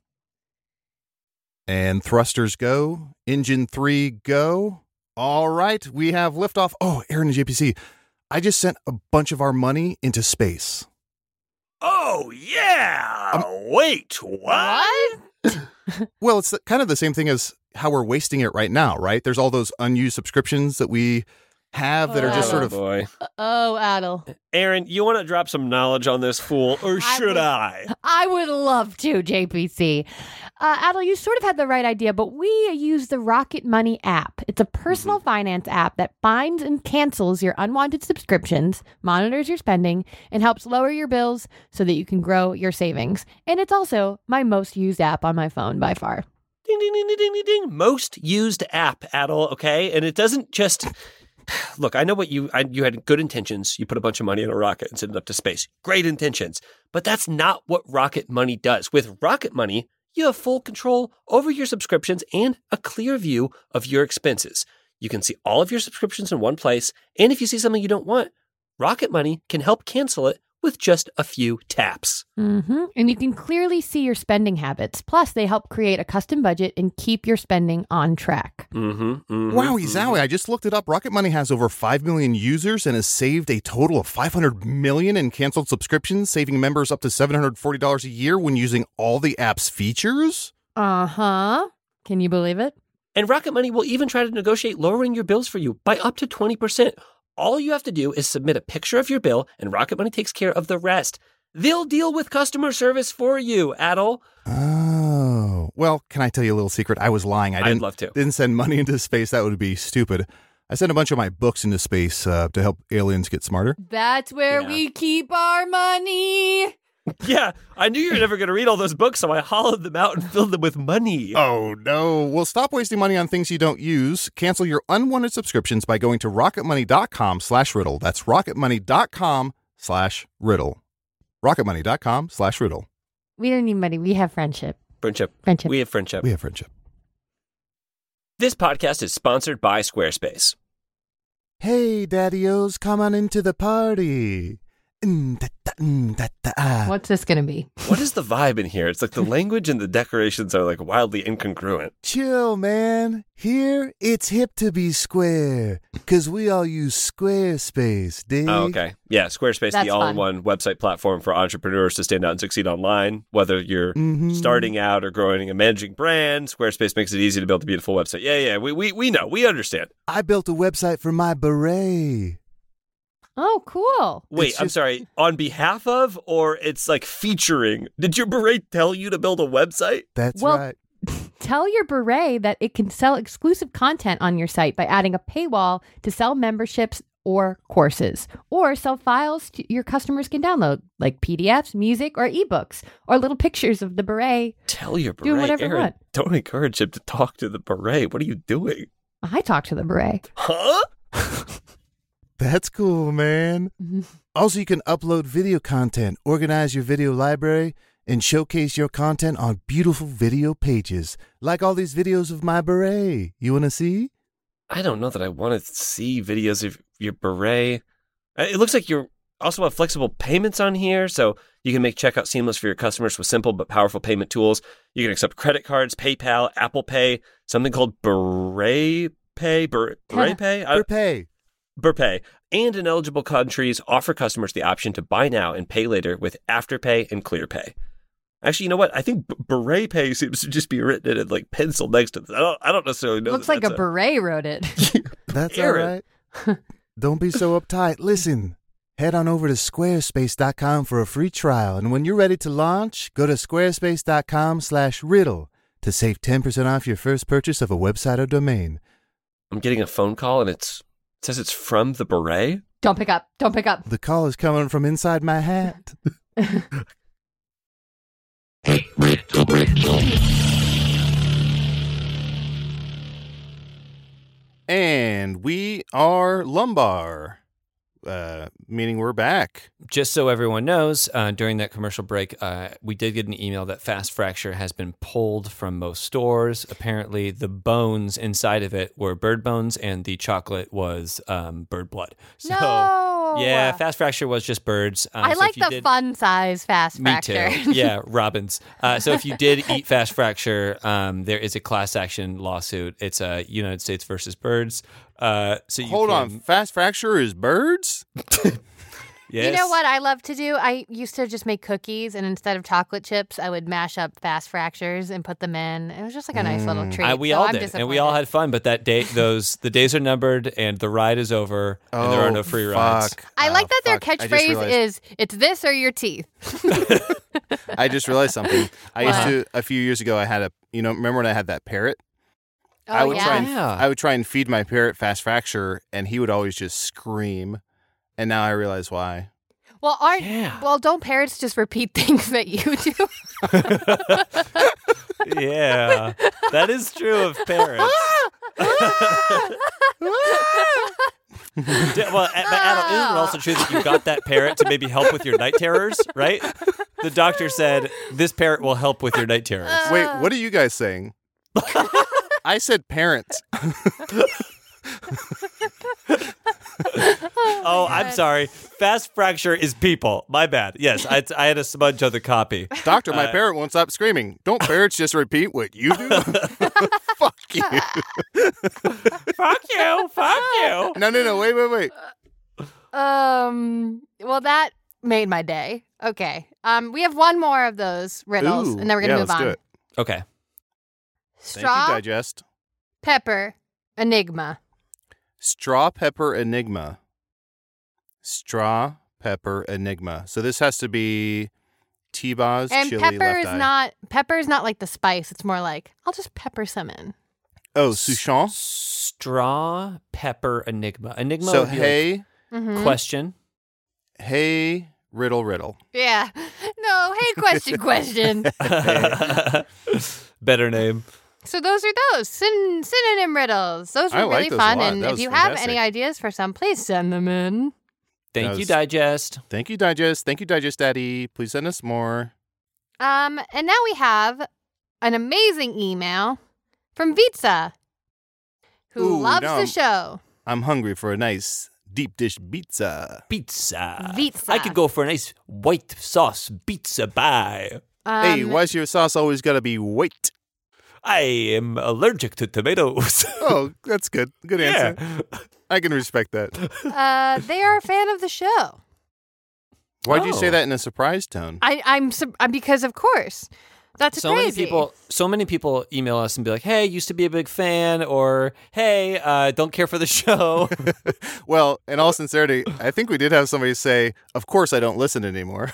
And thrusters go. Engine three go. All right, we have liftoff. Oh, Aaron and J P C, I just sent a bunch of our money into space. Oh, yeah. Um, Wait, what? Well, it's kind of the same thing as how we're wasting it right now, right? There's all those unused subscriptions that we have that are just Oh, sort Oh, of... boy. Oh, Adel. Aaron, you want to drop some knowledge on this fool, or I should would- I? I would love to, J P C. Uh, Adel, you sort of had the right idea, but we use the Rocket Money app. It's a personal finance app that binds and cancels your unwanted subscriptions, monitors your spending, and helps lower your bills so that you can grow your savings. And it's also my most used app on my phone by far. Ding, ding, ding, ding, ding, ding, ding. Most used app, Adel, okay? And it doesn't just... Look, I know what you I, you had good intentions. You put a bunch of money in a rocket and send it up to space. Great intentions. But that's not what Rocket Money does. With Rocket Money, you have full control over your subscriptions and a clear view of your expenses. You can see all of your subscriptions in one place. And if you see something you don't want, Rocket Money can help cancel it with just a few taps. Mm-hmm. And you can clearly see your spending habits. Plus, they help create a custom budget and keep your spending on track. Mm-hmm, mm-hmm, Wowie mm-hmm. zowie, I just looked it up. Rocket Money has over five million users and has saved a total of five hundred million in canceled subscriptions, saving members up to seven hundred forty dollars a year when using all the app's features. Uh-huh. Can you believe it? And Rocket Money will even try to negotiate lowering your bills for you by up to twenty percent. All you have to do is submit a picture of your bill, and Rocket Money takes care of the rest. They'll deal with customer service for you, Adel. Oh. Well, can I tell you a little secret? I was lying. I I'd didn't, love to. didn't send money into space. That would be stupid. I sent a bunch of my books into space uh, to help aliens get smarter. That's where Yeah. we keep our money. Yeah, I knew you were never going to read all those books, so I hollowed them out and filled them with money. Oh, no. Well, stop wasting money on things you don't use. Cancel your unwanted subscriptions by going to rocketmoney.com slash riddle. That's rocketmoney.com slash riddle. rocketmoney.com slash riddle. We don't need money. We have friendship. Friendship. Friendship. We have friendship. We have friendship. This podcast is sponsored by Squarespace. Hey, daddy-os, come on into the party. Mm, da, da, mm, da, da, ah. What's this going to be? What is the vibe in here? It's like the language and the decorations are like wildly incongruent. Chill, man. Here, it's hip to be square, because we all use Squarespace, dig? Oh, okay. Yeah, Squarespace, That's the all-in-one website platform for entrepreneurs to stand out and succeed online. Whether you're Mhm. starting out or growing a managing brand, Squarespace makes it easy to build a beautiful website. Yeah, yeah, we we, we know. We understand. I built a website for my beret. Oh, cool. Wait, It's I'm just- sorry. On behalf of, or it's like featuring? Did your beret tell you to build a website? That's Well- right. Tell your beret that it can sell exclusive content on your site by adding a paywall to sell memberships or courses, or sell files to your customers can download, like P D Fs, music, or ebooks, or little pictures of the beret. Tell your beret. Do whatever you Aaron, want. don't encourage him to talk to the beret. What are you doing? I talk to the beret. Huh? That's cool, man. Also, you can upload video content, organize your video library, and showcase your content on beautiful video pages, like all these videos of my beret. You want to see? I don't know that I want to see videos of your beret. Uh, It looks like you also have flexible payments on here, so you can make checkout seamless for your customers with simple but powerful payment tools. You can accept credit cards, PayPal, Apple Pay, something called Beret Pay, Beret, Beret Pay, I- Pay. Burpay, and in eligible countries offer customers the option to buy now and pay later with Afterpay and ClearPay. Actually, you know what? I think B- Beret Pay seems to just be written in like pencil next to this. I don't, I don't necessarily know. Looks that like a that's beret wrote it. That's all Aaron. right. Don't be so uptight. Listen, head on over to squarespace dot com for a free trial. And when you're ready to launch, go to squarespace dot com slash riddle to save ten percent off your first purchase of a website or domain. I'm getting a phone call and it's it says it's from the Beret. Don't pick up. Don't pick up. The call is coming from inside my hat. And we are lumbar, uh, meaning we're back. Just so everyone knows, uh, during that commercial break, uh, we did get an email that Fast Fracture has been pulled from most stores. Apparently, the bones inside of it were bird bones, and the chocolate was um, bird blood. So, No. Yeah, fast fracture was just birds. Uh, I so like if you the did, fun size fast Me fracture. too. Yeah, robins. Uh, so if you did eat fast fracture, um, there is a class action lawsuit. It's uh, United States versus birds. Uh, so you Hold can, on, fast fracture is birds? Yes. You know what I love to do? I used to just make cookies, and instead of chocolate chips, I would mash up fast fractures and put them in. It was just like a nice little treat. I, we so all I'm did, and we all disappointed. had fun. But that day, those the days are numbered, and the ride is over, and there are no free fuck. rides. I Oh, like that their fuck. I just catchphrase realized- is "It's this or your teeth." I just realized something. I used What? to, a few years ago, I had a, you know, remember when I had that parrot? Oh I would yeah. try and Yeah. I would try and feed my parrot fast fracture, and he would always just scream. And now I realize why. Well, aren't Yeah. well? Don't parrots just repeat things that you do? Yeah, that is true of parrots. D- well, a- but Adam, isn't it also true that you got that parrot to maybe help with your night terrors, right? The doctor said this parrot will help with your night terrors. Wait, what are you guys saying? I said parents. Oh, I'm sorry. Fast fracture is people. My bad. Yes, I, I had a smudge on the copy. Doctor, my Uh, parrot won't stop screaming. Don't parrots just repeat what you do? Fuck you. Fuck you. Fuck you. No, no, no. Wait, wait, wait. Um. Well, that made my day. Okay. Um. We have one more of those riddles, Ooh, and then we're gonna yeah, move let's on. do it. Okay. Thank Straw, you, Digest. pepper, enigma. Straw pepper enigma. Straw pepper enigma. So this has to be T-Boz, And chili, pepper left is eye. not pepper is not like the spice. It's more like I'll just pepper some in. Oh, Souchon. Straw pepper enigma. Enigma So would be hey, like Mhm. question. hey, riddle, riddle. Yeah. No. Hey, question, question. Better name. So those are those Syn- synonym riddles. Those were I like really those a fun. lot. And That if was you have fantastic. any ideas for some, please send them in. Thank That you, was- Digest. Thank you, Digest. Thank you, Digest Daddy. Please send us more. Um, and now we have an amazing email from Vitsa, who Ooh, loves now the I'm- show. I'm hungry for a nice deep dish pizza. Pizza. Pizza. I could go for a nice white sauce pizza pie. Um, hey, why's your sauce always gotta be white? I am allergic to tomatoes. Oh, that's good. Good answer. Yeah. I can respect that. uh, they are a fan of the show. Why'd you say Oh. that in a surprise tone? I, I'm sub- uh, because of course that's So crazy. many people, so many people email us and be like, "Hey, used to be a big fan," or "Hey, uh, don't care for the show." Well, in all sincerity, I think we did have somebody say, "Of course I don't listen anymore,"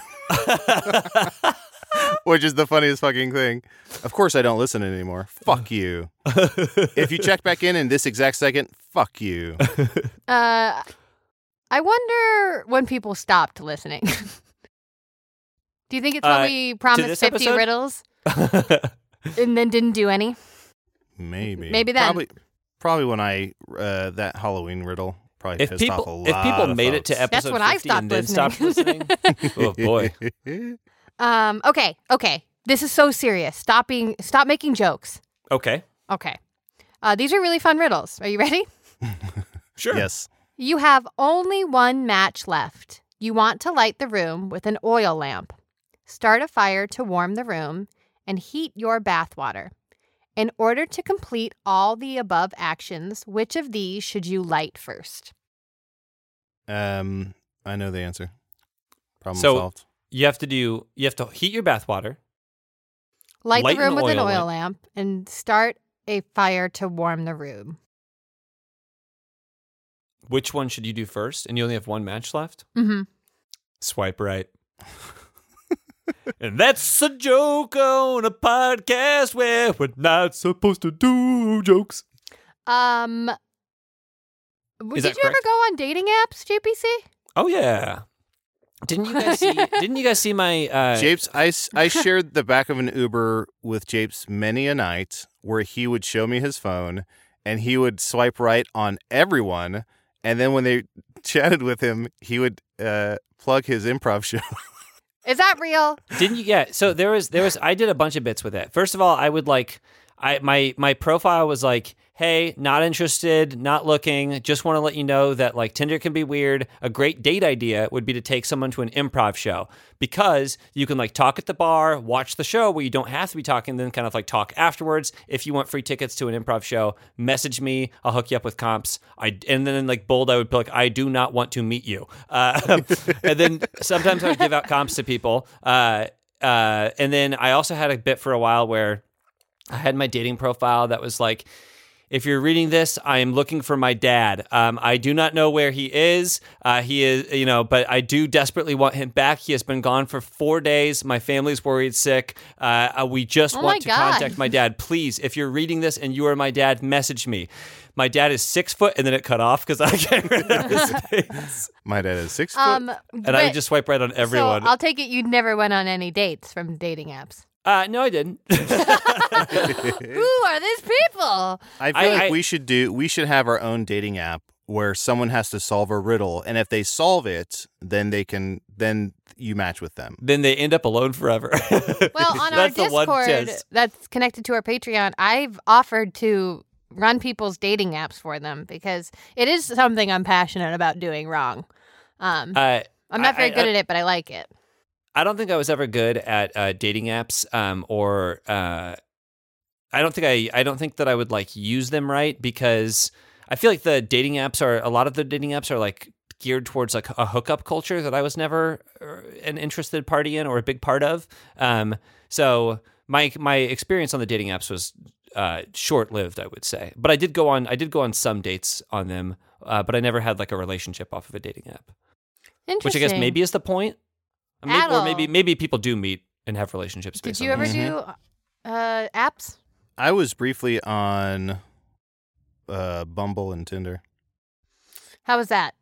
which is the funniest fucking thing. Of course I don't listen anymore. Fuck you. If you check back in in this exact second, fuck you. Uh, I wonder when people stopped listening. Do you think it's when Uh, we promised this fifty episode? riddles and then didn't do any? Maybe. Maybe then. Probably, probably when I uh, that Halloween riddle probably if pissed off a people, lot if people of made it to folks. That's episode when I fifty stopped and then listening. stopped listening, oh boy. Um. Okay. Okay. This is so serious. Stop being. Stop making jokes. Okay, Okay. Uh, these are really fun riddles. Are you ready? sure. Yes. You have only one match left. You want to light the room with an oil lamp. Start a fire to warm the room and heat your bathwater. In order to complete all the above actions, which of these should you light first? Um, I know the answer. Problem So- solved. You have to do. You have to heat your bathwater. Light, Light the room an with an oil oil lamp and start a fire to warm the room. Which one should you do first? And you only have one match left. Mm-hmm. Swipe right. And that's a joke on a podcast where we're not supposed to do jokes. Um, w- Is did that you ever correct? go on dating apps, J P C? Oh yeah. Didn't you guys see? Didn't you guys see my? Uh, Japes, I, s- I shared the back of an Uber with Japes many a night where he would show me his phone and he would swipe right on everyone. And then when they chatted with him, he would uh, plug his improv show. Is that real? Didn't you? Yeah. So there was there was I did a bunch of bits with it. First of all, I would like I my my profile was like, hey, not interested, not looking, just want to let you know that like Tinder can be weird. A great date idea would be to take someone to an improv show because you can like talk at the bar, watch the show where you don't have to be talking, then kind of like talk afterwards. If you want free tickets to an improv show, message me. I'll hook you up with comps. I and then in like bold, I would be like, I do not want to meet you. Uh, and then sometimes I would give out comps to people. Uh, uh, and then I also had a bit for a while where I had my dating profile that was like, if you're reading this, I am looking for my dad. Um, I do not know where he is. Uh, he is, you know, but I do desperately want him back. He has been gone for four days. My family's worried sick. Uh, we just Oh want my to God. contact my dad. Please, if you're reading this and you are my dad, message me. My dad is six foot, and then it cut off because I can't remember his face. My dad is six foot. Um, And I would just swipe right on everyone. So I'll take it you never went on any dates from dating apps. uh, no, I didn't. Who are these people? I feel I- like I- we should do. We should have our own dating app where someone has to solve a riddle, and if they solve it, then they can. Then you match with them. Then they end up alone forever. Well, on our That's the one Discord test. that's connected to our Patreon, I've offered to run people's dating apps for them because it is something I'm passionate about doing wrong. Um, Uh, I'm not I- very I- good I- at it, but I like it. I don't think I was ever good at uh, dating apps, um, or uh, I don't think I, I don't think that I would like use them right because I feel like the dating apps are a lot of the dating apps are like geared towards like a hookup culture that I was never uh, an interested party in or a big part of. Um, so my my experience on the dating apps was uh, short lived, I would say. But I did go on I did go on some dates on them, uh, but I never had like a relationship off of a dating app, which I guess Interesting. maybe is the point. Maybe, or Adel. maybe maybe people do meet and have relationships. Did based you on ever this. do uh, apps? I was briefly on uh, Bumble and Tinder. How was that?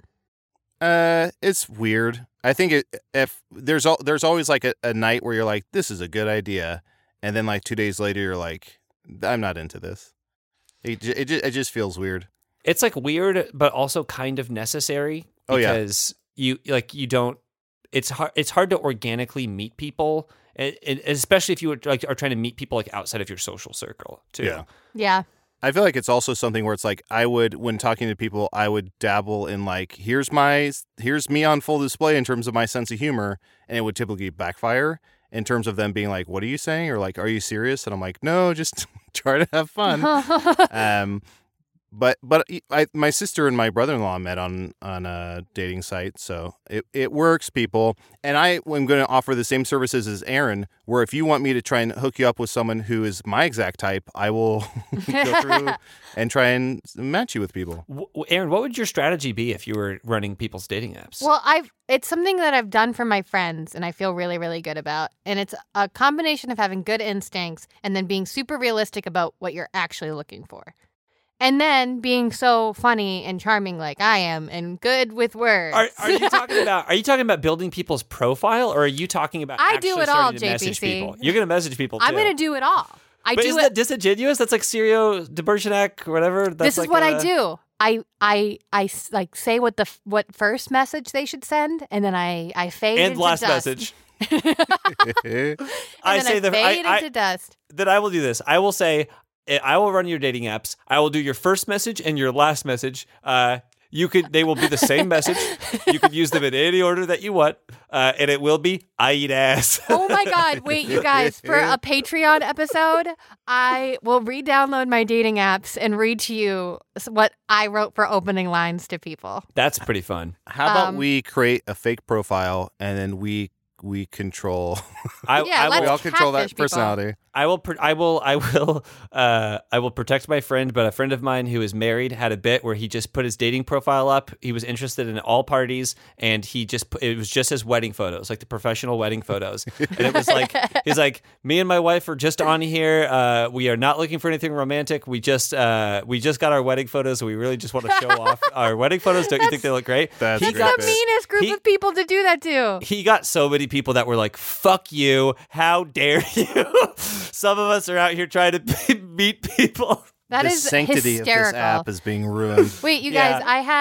Uh, it's weird. I think it, if there's al- there's always like a, a night where you're like, this is a good idea, and then like two days later you're like, I'm not into this. It ju- it, ju- it just feels weird. It's like weird, but also kind of necessary Oh, yeah. because you like you don't. It's hard. It's hard to organically meet people, and, and especially if you like are trying to meet people like outside of your social circle too. Yeah. Yeah. I feel like it's also something where it's like I would, when talking to people, I would dabble in like, here's my, here's me on full display in terms of my sense of humor, and it would typically backfire in terms of them being like, what are you saying? Or like, are you serious? And I'm like, no, just try to have fun. um, but but I, my sister and my brother-in-law met on on a dating site, so it, it works, people. And I am going to offer the same services as Aaron, where if you want me to try and hook you up with someone who is my exact type, I will go through and try and match you with people. W- Aaron, what would your strategy be if you were running people's dating apps? Well, I've it's something that I've done for my friends and I feel really, really good about. And it's a combination of having good instincts and then being super realistic about what you're actually looking for. And then being so funny and charming like I am and good with words. Are, are you talking about? Are you talking about building people's profile, or are you talking about? I actually do it all, starting to message J P C. people? You're going to message people. Too. I'm going to do it all. I But do isn't it. that disingenuous? That's like Sirio de Bergerac or whatever. That's This is like what a- I do. I, I, I s- like say what the f- what first message they should send, and then I, I fade And into last dust. message. And I then say I the fade I, into I, dust. that I will do this. I will say I will run your dating apps. I will do your first message and your last message. Uh, you could they will be the same message. You could use them in any order that you want, uh, and it will be I eat ass. Oh my God. Wait, you guys, for a Patreon episode, I will re download my dating apps and read to you what I wrote for opening lines to people. That's pretty fun. How about Um, we create a fake profile and then we we control I, Yeah, I let's we will all control that catfish people. personality. I will. Pr- I will. I will. Uh, I will protect my friend. But a friend of mine who is married had a bit where he just put his dating profile up. He was interested in all parties, and he just. Put, it was just his wedding photos, like the professional wedding photos. And it was like he's like, me and my wife are just on here. Uh, we are not looking for anything romantic. We just. Uh, we just got our wedding photos, so we really just want to show off our wedding photos. Don't you think they look great? That's He a That's great the bit. meanest group He- of people to do that to. He got so many people that were like, fuck you. How dare you? Some of us are out here trying to meet people. That the is sanctity hysterical. of this app is being ruined. Wait, you Yeah. guys, I had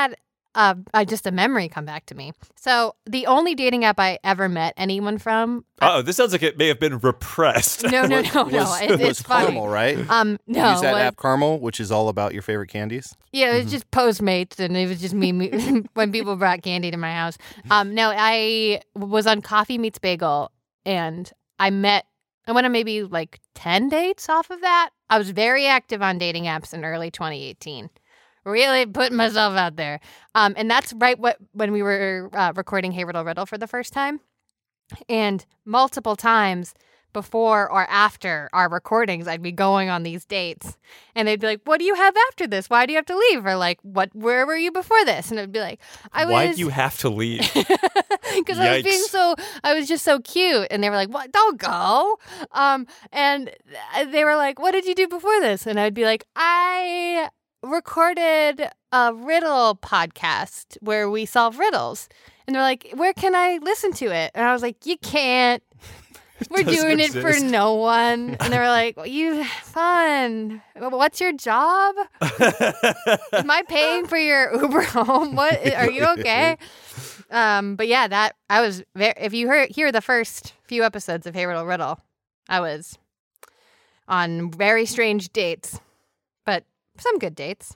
uh, uh, just a memory come back to me. So the only dating app I ever met anyone from. Oh, this sounds like it may have been repressed. No, no, no, no. was, It, was it's funny. Caramel, right? Um, You no, use that was- app Caramel, which is all about your favorite candies. Yeah, it was just Postmates, and it was just me, me when people brought candy to my house. Um, no, I was on Coffee Meets Bagel, and I met. I went on maybe like ten dates off of that. I was very active on dating apps in early twenty eighteen. Really putting myself out there. Um, and that's right what when we were uh, recording Hey Riddle Riddle for the first time. And multiple times before or after our recordings, I'd be going on these dates. And they'd be like, what do you have after this? Why do you have to leave? Or like, what? Where were you before this? And it'd be like, I was... Why do you have to leave? Because I was being Yikes. so, I was just so cute. And they were like, what? Don't go. Um, and they were like, what did you do before this? And I'd be like, I recorded a riddle podcast where we solve riddles. And they're like, where can I listen to it? And I was like, you can't. We're doesn't doing it for exist. no one. And they were like, well, you fun. What's your job? Am I paying for your Uber home? What are you okay? Um, but yeah, that I was very, if you hear hear the first few episodes of Hey Riddle Riddle, I was on very strange dates, but some good dates.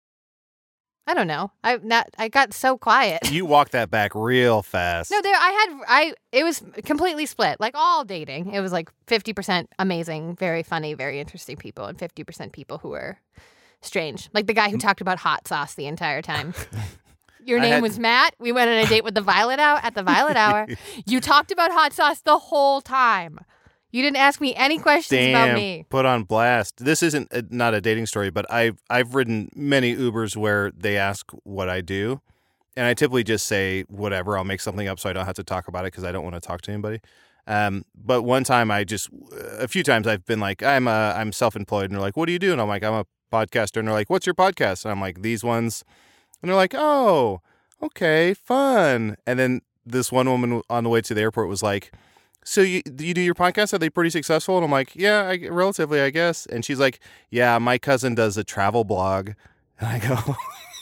I don't know. I not I got so quiet. You walk that back real fast. No, there I had I it was completely split. Like all dating. It was like fifty percent amazing, very funny, very interesting people and fifty percent people who were strange. Like the guy who talked about hot sauce the entire time. Your I name had- was Matt. We went on a date with the Violet Hour at the Violet Hour. You talked about hot sauce the whole time. You didn't ask me any questions Damn, about me. put on blast. This isn't a, not a dating story, but I've I've ridden many Ubers where they ask what I do, and I typically just say whatever. I'll make something up so I don't have to talk about it because I don't want to talk to anybody. Um, but one time I just a few times I've been like I'm a, I'm self-employed, and they're like, "What do you do?" And I'm like, "I'm a podcaster," and they're like, "What's your podcast?" And I'm like, "These ones," and they're like, "Oh, okay, fun." And then this one woman on the way to the airport was like, so you you do your podcast? Are they pretty successful? And I'm like, yeah, I, relatively, I guess. And she's like, yeah, my cousin does a travel blog. And I go,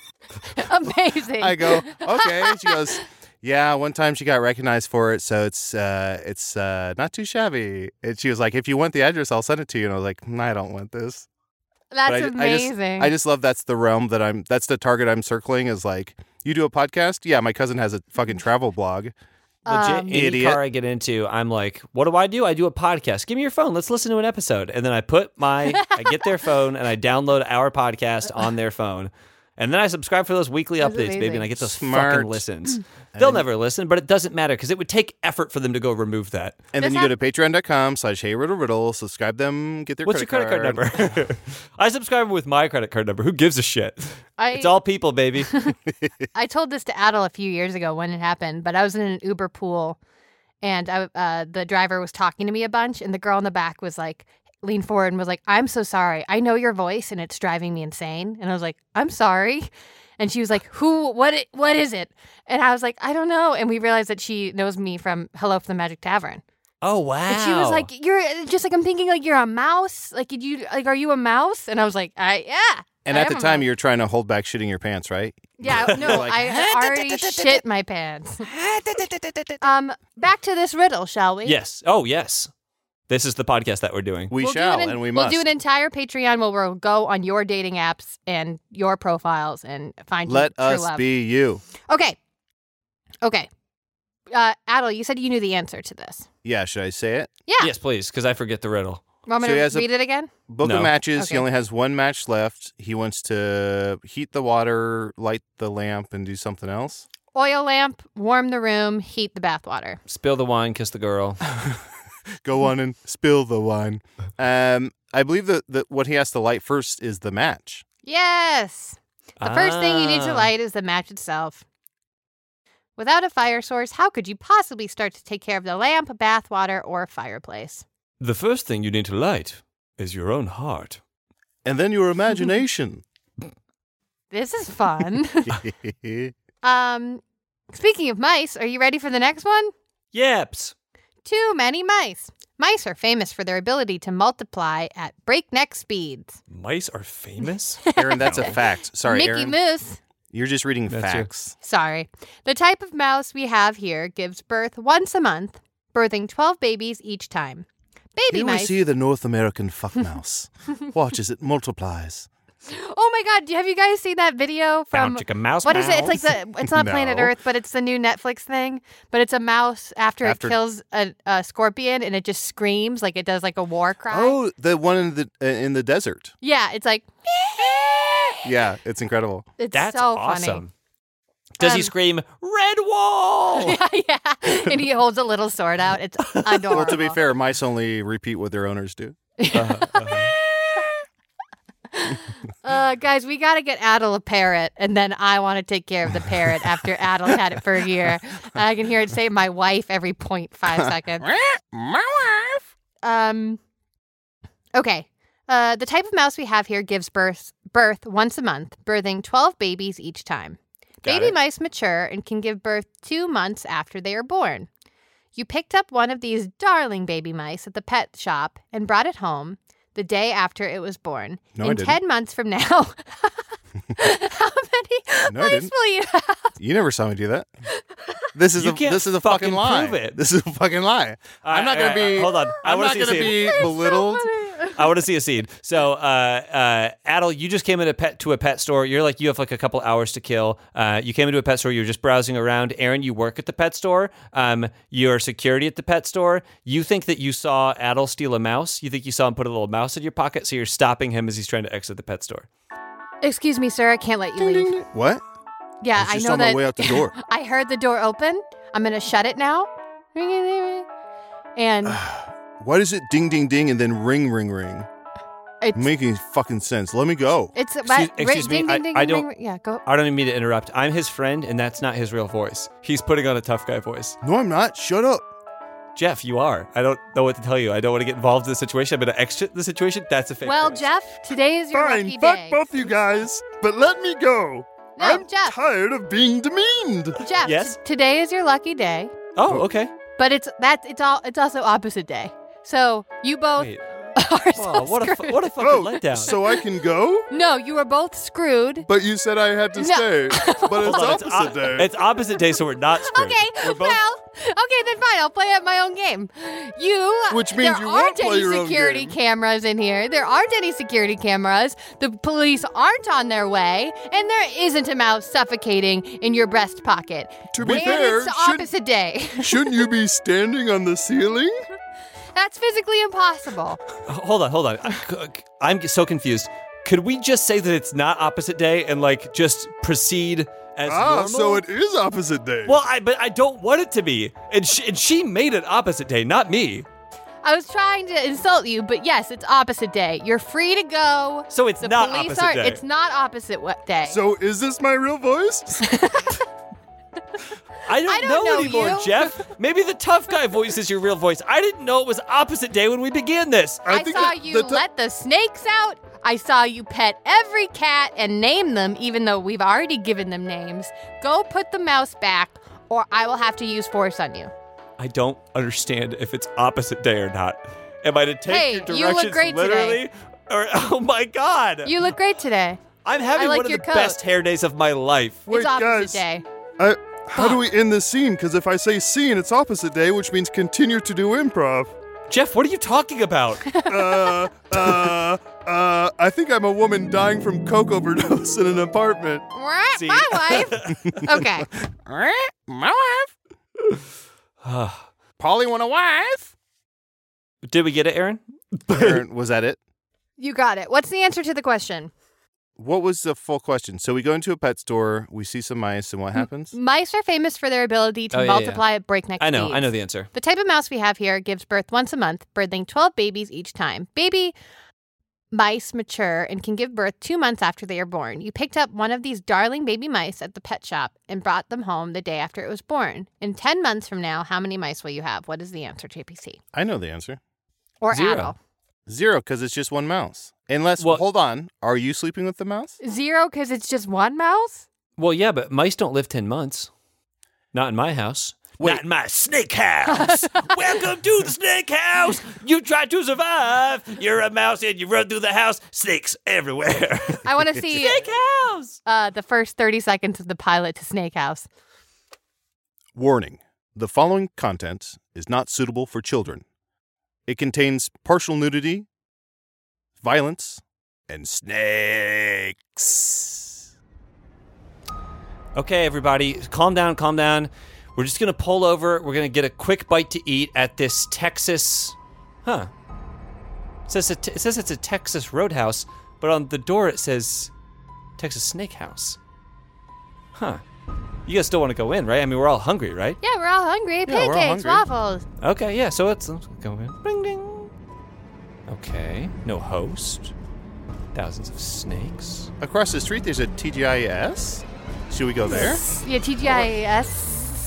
Amazing. I go, okay. And she goes, yeah, one time she got recognized for it, so it's uh, it's uh, not too shabby. And she was like, if you want the address, I'll send it to you. And I was like, mm, I don't want this. That's But I, I amazing. just, I just love that's the realm that I'm. That's the target I'm circling. Is like, you do a podcast? Yeah, my cousin has a fucking travel blog. Legit, Um, any Idiot. car I get into, I'm like, what do I do? I do a podcast. Give me your phone. Let's listen to an episode. And then I put my, I get their phone and I download our podcast on their phone. And then I subscribe for those weekly That's updates, baby, amazing. and I get those Smart. fucking listens. They'll never listen, but it doesn't matter because it would take effort for them to go remove that. And then Does you go to patreon.com slash hey riddle riddle, subscribe them, get their What's your credit credit card number? I subscribe with my credit card number. Who gives a shit? I, It's all people, baby. I told this to Adel a few years ago when it happened, but I was in an Uber pool and I, uh, the driver was talking to me a bunch and the girl in the back was like, leaned forward and was like, I'm so sorry. I know your voice and it's driving me insane. And I was like, I'm sorry. And she was like, who, what, i- what is it? And I was like, I don't know. And we realized that she knows me from Hello from the Magic Tavern. Oh, wow. And she was like, you're just like, I'm thinking like you're a mouse. Like, did you, like, are you a mouse? And I was like, I, yeah. And I at am the a time, mouse. you're trying to hold back shitting your pants, right? Yeah, no, like, I had already shit my pants. um, back to this riddle, shall we? yes. Oh, yes. This is the podcast that we're doing. We We'll do shall, an en- and we we'll must. do an entire Patreon where we'll go on your dating apps and your profiles and find Let you true us love. be you. Okay. Okay. Uh, Adel, you said you knew the answer to this. Yeah, should I say it? Yeah. Yes, please, because I forget the riddle. Want me So he to has a- read it again? Book No. of matches. He Okay. only has one match left. He wants to heat the water, light the lamp, and do something else. Oil lamp, warm the room, heat the bathwater. Spill the wine, kiss the girl. Go on and spill the wine. Um, I believe that, that what he has to light first is the match. Yes. The first thing you need to Ah. light is the match itself. Without a fire source, how could you possibly start to take care of the lamp, bathwater, or fireplace? The first thing you need to light is your own heart. And then your imagination. This is fun. um, speaking of mice, are you ready for the next one? Yeps. Too many mice. Mice are famous for their ability to multiply at breakneck speeds. Mice are famous? Aaron, that's a fact. Sorry, Mickey Aaron. Mouse. You're just reading That's true. facts. Sorry. The type of mouse we have here gives birth once a month, birthing twelve babies each time. Baby Here we mice. see the North American fuck mouse. Watch as it multiplies. Oh my God! Have you guys seen that video from? Found chicken mouse. What is it? It's mouse. like the. It's not Planet No. Earth, but it's the new Netflix thing. But it's a mouse after, After- it kills a, a scorpion, and it just screams like it does like a war cry. Oh, the one in the uh, in the desert. Yeah, it's like. Yeah, it's incredible. It's That's so awesome. funny. Does he Um, scream red wall? yeah, yeah, and he holds a little sword out. It's adorable. Well, to be fair, mice only repeat what their owners do. Uh-huh, uh-huh. Uh, guys, we got to get Adel a parrot, and then I want to take care of the parrot after Adel's had it for a year. And I can hear it say "my wife" every point five seconds. My wife. Um. Okay. Uh, the type of mouse we have here gives birth birth once a month, birthing twelve babies each time. Got Baby it. mice mature and can give birth two months after they are born. You picked up one of these darling baby mice at the pet shop and brought it home the day after it was born. No, I In didn't. ten months from now, how many No, I mice didn't. will you have? You never saw me do that. This is You a can't this is a fucking fucking lie. prove it. This is a fucking lie. I'm not gonna All right, be. hold on. I I'm wanna not see a gonna scene. be belittled. I want to see a scene. So, uh, uh, Adel, you just came in a pet to a pet store. You're like, you have like a couple hours to kill. Uh, you came into a pet store. You're just browsing around. Aaron, you work at the pet store. Um, you're security at the pet store. You think that you saw Adel steal a mouse. You think you saw him put a little mouse in your pocket. So you're stopping him as he's trying to exit the pet store. Excuse me, sir. I can't let you leave. What? Yeah, I was I just know on that. my way out the door. I heard the door open. I'm gonna shut it now. And Why does it ding ding ding and then ring ring ring? it's Making fucking sense. Let me go. it's Excuse- excuse me, Ding, I- ding, ding, I ding, don't- ring, yeah, go. I don't even mean to interrupt. I'm his friend, and that's not his real voice. He's putting on a tough guy voice. No, I'm not. Shut up. Jeff, you are. I don't know what to tell you. I don't want to get involved in the situation. I'm going to exit the situation. That's a fake Well, voice. Jeff, today is your lucky Fine, fuck day. both you guys, but let me go. No, I'm Jeff. tired of being demeaned. Jeff, Yes? t- today is your lucky day, Oh, okay. but it's that it's all it's also opposite day. So you both Wait. are so Oh, what a fu- screwed. what a fucking Oh, letdown. so I can go? No, you were both screwed. But you said I had to No. stay. But it's Hold on, opposite o- day. It's opposite day, so we're not screwed. Okay, We're both- well, okay, then fine. I'll play at my own game. You, Which means there you won't aren't play any your own security game. cameras in here. There aren't any security cameras. The police aren't on their way, and there isn't a mouse suffocating in your breast pocket. To be and fair, it's the should- opposite day. Shouldn't you be standing on the ceiling? That's physically impossible. Hold on, hold on. I- I'm so confused. Could we just say that it's not opposite day and like just proceed as Ah, normal? so it is opposite day. Well, I but I don't want it to be. And she, and she made it opposite day, not me. I was trying to insult you, but yes, it's opposite day. You're free to go. So it's The not police opposite aren't. day. It's not opposite what day. So is this my real voice? I don't, I don't know, know anymore, you. Jeff. Maybe the tough guy voice is your real voice. I didn't know it was opposite day when we began this. I, think saw that you the ti- let the snakes out. I saw you pet every cat and name them, even though we've already given them names. Go put the mouse back, or I will have to use force on you. I don't understand if it's opposite day or not. Am I to take Hey, your you look directions great literally? Or oh my god. You look great today. I'm having I like one of your the coat. best hair days of my life. Wait, it's opposite guys. day. I, how do we end this scene? Because if I say scene, it's opposite day, which means continue to do improv. Jeff, what are you talking about? Uh, uh, uh, I think I'm a woman dying from coke overdose in an apartment. See? My wife. Okay. My wife. Polly want a wife? Did we get it, Aaron? Aaron, was that it? You got it. What's the answer to the question? What was the full question? So we go into a pet store, we see some mice, and what happens? Mice are famous for their ability to Oh, yeah, yeah. multiply at breakneck I know, speeds. I know the answer. The type of mouse we have here gives birth once a month, birthing twelve babies each time. Baby mice mature and can give birth two months after they are born. You picked up one of these darling baby mice at the pet shop and brought them home the day after it was born. In ten months from now, how many mice will you have? What is the answer, J P C? I know the answer. Or Zero. Adel? Zero, because it's just one mouse. Unless, Well- hold on, are you sleeping with the mouse? Zero because it's just one mouse? Well, yeah, but mice don't live ten months. Not in my house. Wait. Not in my snake house. Welcome to the snake house. You try to survive. You're a mouse and you run through the house. Snakes everywhere. I want to see Snake house. uh, the first thirty seconds of the pilot to Snake House. Warning. The following content is not suitable for children. It contains partial nudity, violence, and snakes. Okay, everybody, calm down, calm down. We're just going to pull over. We're going to get a quick bite to eat at this Texas... Huh. It says, it, it says it's a Texas Roadhouse, but on the door it says Texas Snake House. Huh. You guys still want to go in, right? I mean, we're all hungry, right? Yeah, we're all hungry. Yeah, we're all Pancakes, hungry. waffles. Okay, yeah, so let's, let's go in. Bing, ding. Okay, no host. Thousands of snakes. Across the street, there's a T G I S. Should we go there? Yeah, T G I S.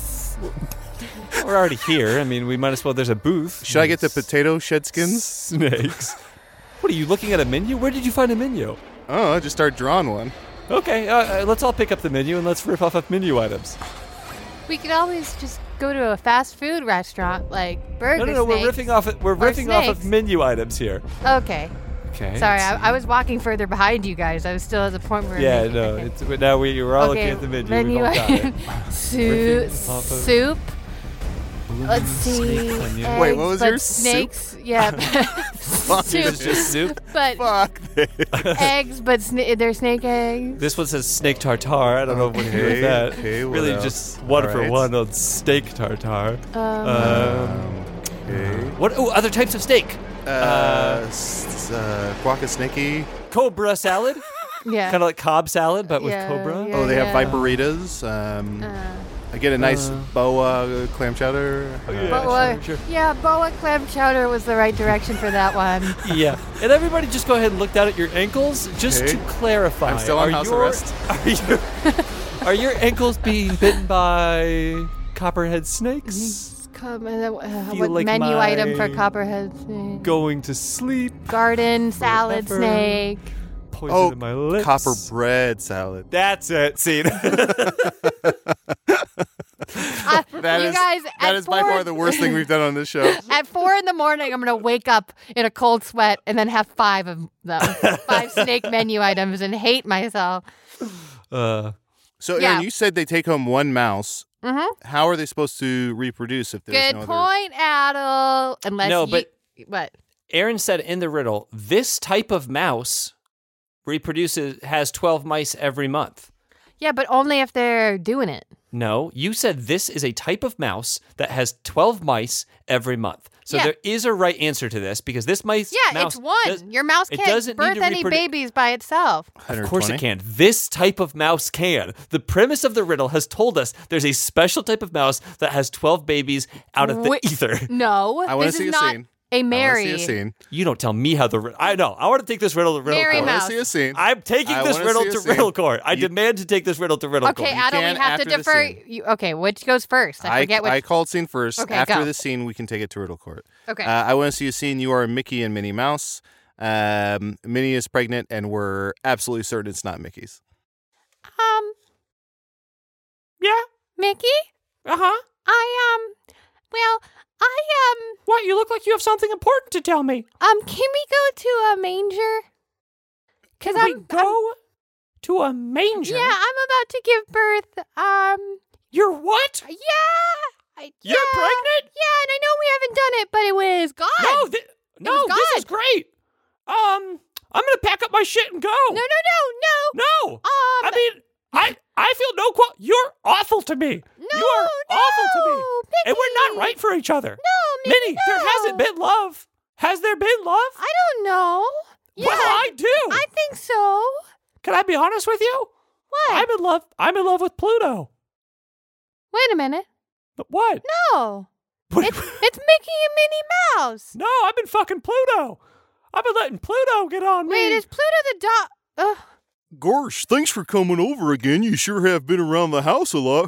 We're already here. I mean, we might as well. There's a booth. Should I get the potato shed skins? Snakes. What are you looking at a menu? Where did you find a menu? Oh, I just started drawing one. Okay, uh, uh, let's all pick up the menu and let's rip off of menu items. We could always just go to a fast food restaurant like Burger No, no, no. We're Snakes. riffing off. It. We're Or riffing off of snakes. menu items here. Okay. Okay. Sorry, let's I, I was walking further behind you guys. I was still at the point where. see. Yeah, no. It's, now we, we're all Okay, looking at the menu. menu We've all got it. Soup. Riffing off of- Soup. Let's see. Snake menu. Eggs, Wait, what was but yours? Soup? Snakes. Yeah. Fuck, soup. It's just soup. But Fuck this. eggs, but sna- they're snake eggs. This one says snake tartare. I don't know what to do with Okay, that. okay, what really, else? just one for Alright. one on steak tartare. Um, Um, Okay. what? Oh, other types of steak. Uh, s- uh, guaca snakey. Cobra salad. yeah. Kind of like Cobb salad, but with Yeah, cobra. yeah. Oh, they have viperitas. Um, Uh, I get a nice Uh, boa clam chowder. Oh, Uh, yeah. boa, sure, sure. yeah, boa clam chowder was the right direction for that one. Yeah. And everybody just go ahead and look down at your ankles just Okay. to clarify. I'm still on are house your, arrest. Are your, are your ankles being bitten by copperhead snakes? Come, uh, uh, Feel what like menu my- item for copperhead snake? Going to sleep. Garden salad Forever. snake. Poison Oh, in my lips. copper bread salad. That's it. See. Uh, That you is- guys, That at is four, by far the worst thing we've done on this show. At four in the morning, I'm gonna wake up in a cold sweat and then have five of them, five snake menu items, and hate myself. uh, So, Yeah. Aaron, you said they take home one mouse. Mm-hmm. How are they supposed to reproduce if there's Good no other? point, Adel. Unless No, you, but- what? Aaron said in the riddle, this type of mouse reproduces has twelve mice every month. Yeah, but only if they're doing it. No, you said this is a type of mouse that has twelve mice every month. So Yeah. there is a right answer to this because this mice Yeah, mouse it's one. does- Your mouse it can't doesn't need birth to any reprodu- babies by itself. Of course it 120? can. This type of mouse can. The premise of the riddle has told us there's a special type of mouse that has twelve babies out of the Wait. ether. No, I wanna this see is a not scene. a I wanna Mary. see a scene. You don't tell me how the riddle. I know. I want to take this riddle to riddle Mary I court. want mouse. to see a scene. I'm taking I this wanna riddle see a to scene. riddle court. I You- demand to take this riddle to riddle Okay, court. Adel, we can have to after the defer. scene. You, okay, which goes first? I I, forget which. I called scene first. Okay, After go. the scene, we can take it to Riddle Court. okay. Uh, I want to see a scene. You are Mickey and Minnie Mouse. Um, Minnie is pregnant, and we're absolutely certain it's not Mickey's. um, Yeah. Mickey, Uh huh. I um, well, I um, What? You look like you have something important to tell me. um, can we go to a manger? Cause Can we I'm, go to a manger? I'm yeah, I'm about to give birth. Um, You're what? yeah, I, You're yeah, pregnant? Yeah, and I know we haven't done it, but it was God. No, thi- no, was this is God. great. Um, I'm gonna pack up my shit and go. no, no, no, no. No. Um, I mean, I I feel no qual. You're awful to me. no, you are no, awful to me, Mickey. and we're not right for each other. No, Mickey, Minnie, there no. hasn't been love. Has there been love? I don't know. Yeah, well, I do. I think so. Can I be honest with you? What? I'm in love. I'm in love with Pluto. Wait a minute. But what? No, What- it's it's Mickey and Minnie Mouse. no, I've been fucking Pluto. I've been letting Pluto get on me. Wait, is Pluto the dog? Ugh. Gorsh, thanks for coming over again. You sure have been around the house a lot.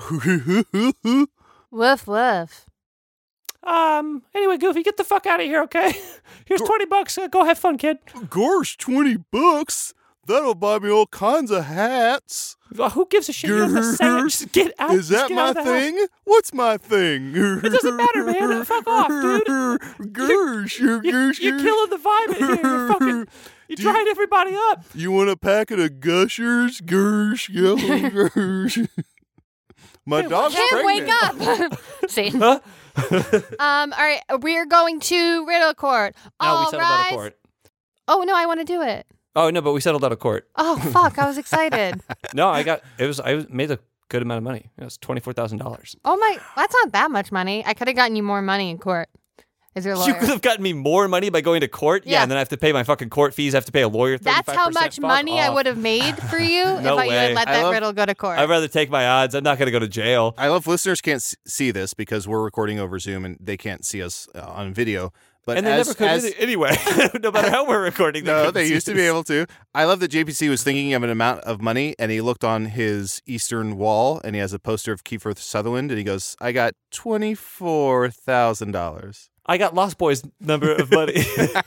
Woof woof. Um. Anyway, Goofy, get the fuck out of here, okay? Here's twenty bucks. Uh, go have fun, kid. Gorsh, twenty bucks? That'll buy me all kinds of hats. Well, who gives a shit? You don't have to say it. Just get out. Is that just get my out of the thing? house. What's my thing? It doesn't matter, man. Fuck off, dude. Gersh, You, gersh, you're killing the vibe in here. You're fucking. You're Do you- drying everybody up. You want a packet of Gushers? Gersh, yellow Gersh. My dog's Can't pregnant. wake up. See. Huh? Um. All right. We're going to Riddle Court. No, All we settled rise. out of court. Oh no, I want to do it. Oh no, but we settled out of court. Oh fuck! I was excited. No, I got it was I made a good amount of money. It was twenty four thousand dollars. Oh my, that's not that much money. I could have gotten you more money in court. Is your lawyer? You could have gotten me more money by going to court. Yeah, Yeah. and then I have to pay my fucking court fees. I have to pay a lawyer. That's how much Fuck money I off. would have made for you No if I, you way. had let I that love- riddle go to court. I'd rather take my odds. I'm not going to go to jail. I love listeners can't s- see this because we're recording over Zoom and they can't see us uh, on video. But And they as, never could as, either- anyway. No matter how we're recording. No, couldn't they see used to be us. able to. I love that J P C was thinking of an amount of money, and he looked on his eastern wall, and he has a poster of Kiefer Sutherland, and he goes, "I got twenty-four thousand dollars." I got Lost Boys' number of money.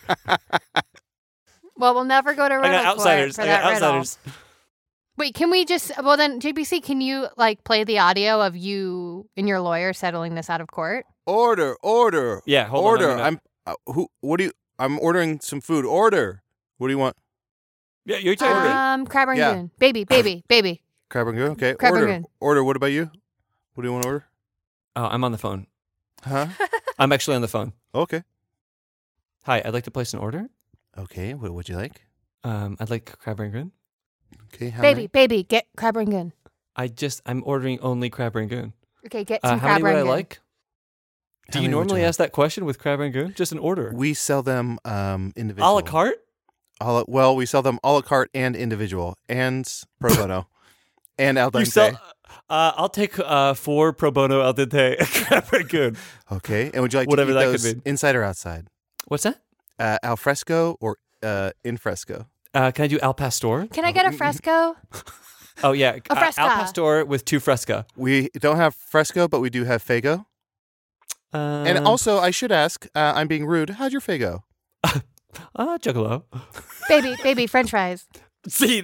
well, we'll never go to I riddle got court outsiders. for I that got riddle. outsiders. Wait, can we just? Well, then, J P C, can you like play the audio of you and your lawyer settling this out of court? Order, order, Yeah, hold order. on. let me know. I'm uh, who? What do you? I'm ordering some food. Order. What do you want? Yeah, you're talking. Um, crab Yeah. rangoon, baby, baby, baby. Crab rangoon. Okay. Crab order. rangoon. Order. What about you? What do you want to order? Oh, I'm on the phone. Huh? I'm actually on the phone. Okay. Hi, I'd like to place an order. Okay. What would you like? Um, I'd like crab rangoon. Okay. How Baby, many? baby, get crab rangoon. I just I'm ordering only crab rangoon. Okay, get Uh, some how crab many would I rangoon. like? Do How you many would normally like? ask that question with crab rangoon? Just an order. We sell them um A individual. la carte? A la, well, we sell them a la carte and individual and pro bono and al dente. You sell. Uh, I'll take uh, four pro bono al dente crab rangoon. Okay. And would you like Whatever to eat that could those mean. inside or outside? What's that? Uh, al fresco or uh, in fresco? Uh, can I do al pastor? Can I get a fresco? Oh yeah, A uh, fresca. al pastor with two fresca. We don't have fresco, but we do have fago. Uh, And also, I should ask, uh, I'm being rude. How'd your fago? uh, juggalo. baby, baby, French fries. See.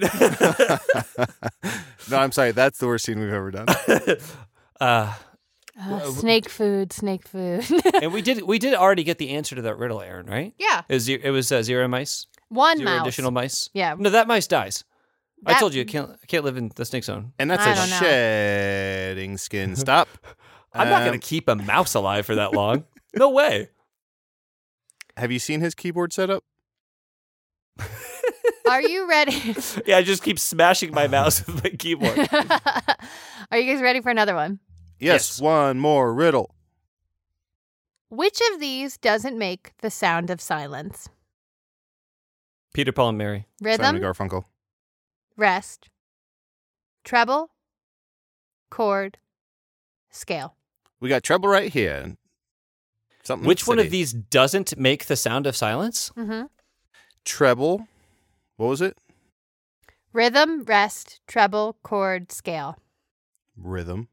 No, I'm sorry. That's the worst scene we've ever done. uh, Uh, snake food, snake food. and we did we did already get the answer to that riddle, Aaron, right? yeah, It was, ze- it was uh, zero mice, one zero mouse. additional mice. Yeah. No, that mice dies. I That- told you, I can't I can't live in the snake zone. And that's I a don't know. shedding skin. Stop. I'm not Um, going to keep a mouse alive for that long. No way. Have you seen his keyboard setup? Are you ready? Yeah, I just keep smashing my mouse with my keyboard. Are you guys ready for another one? Yes. Yes. One more riddle. Which of these doesn't make the sound of silence? Peter, Paul, and Mary. Rhythm, Simon Garfunkel. rest, treble, chord, scale. We got treble right here. Something. Which one of city. these doesn't make the sound of silence? Mm-hmm. Treble. What was it? Rhythm, rest, treble, chord, scale. Rhythm.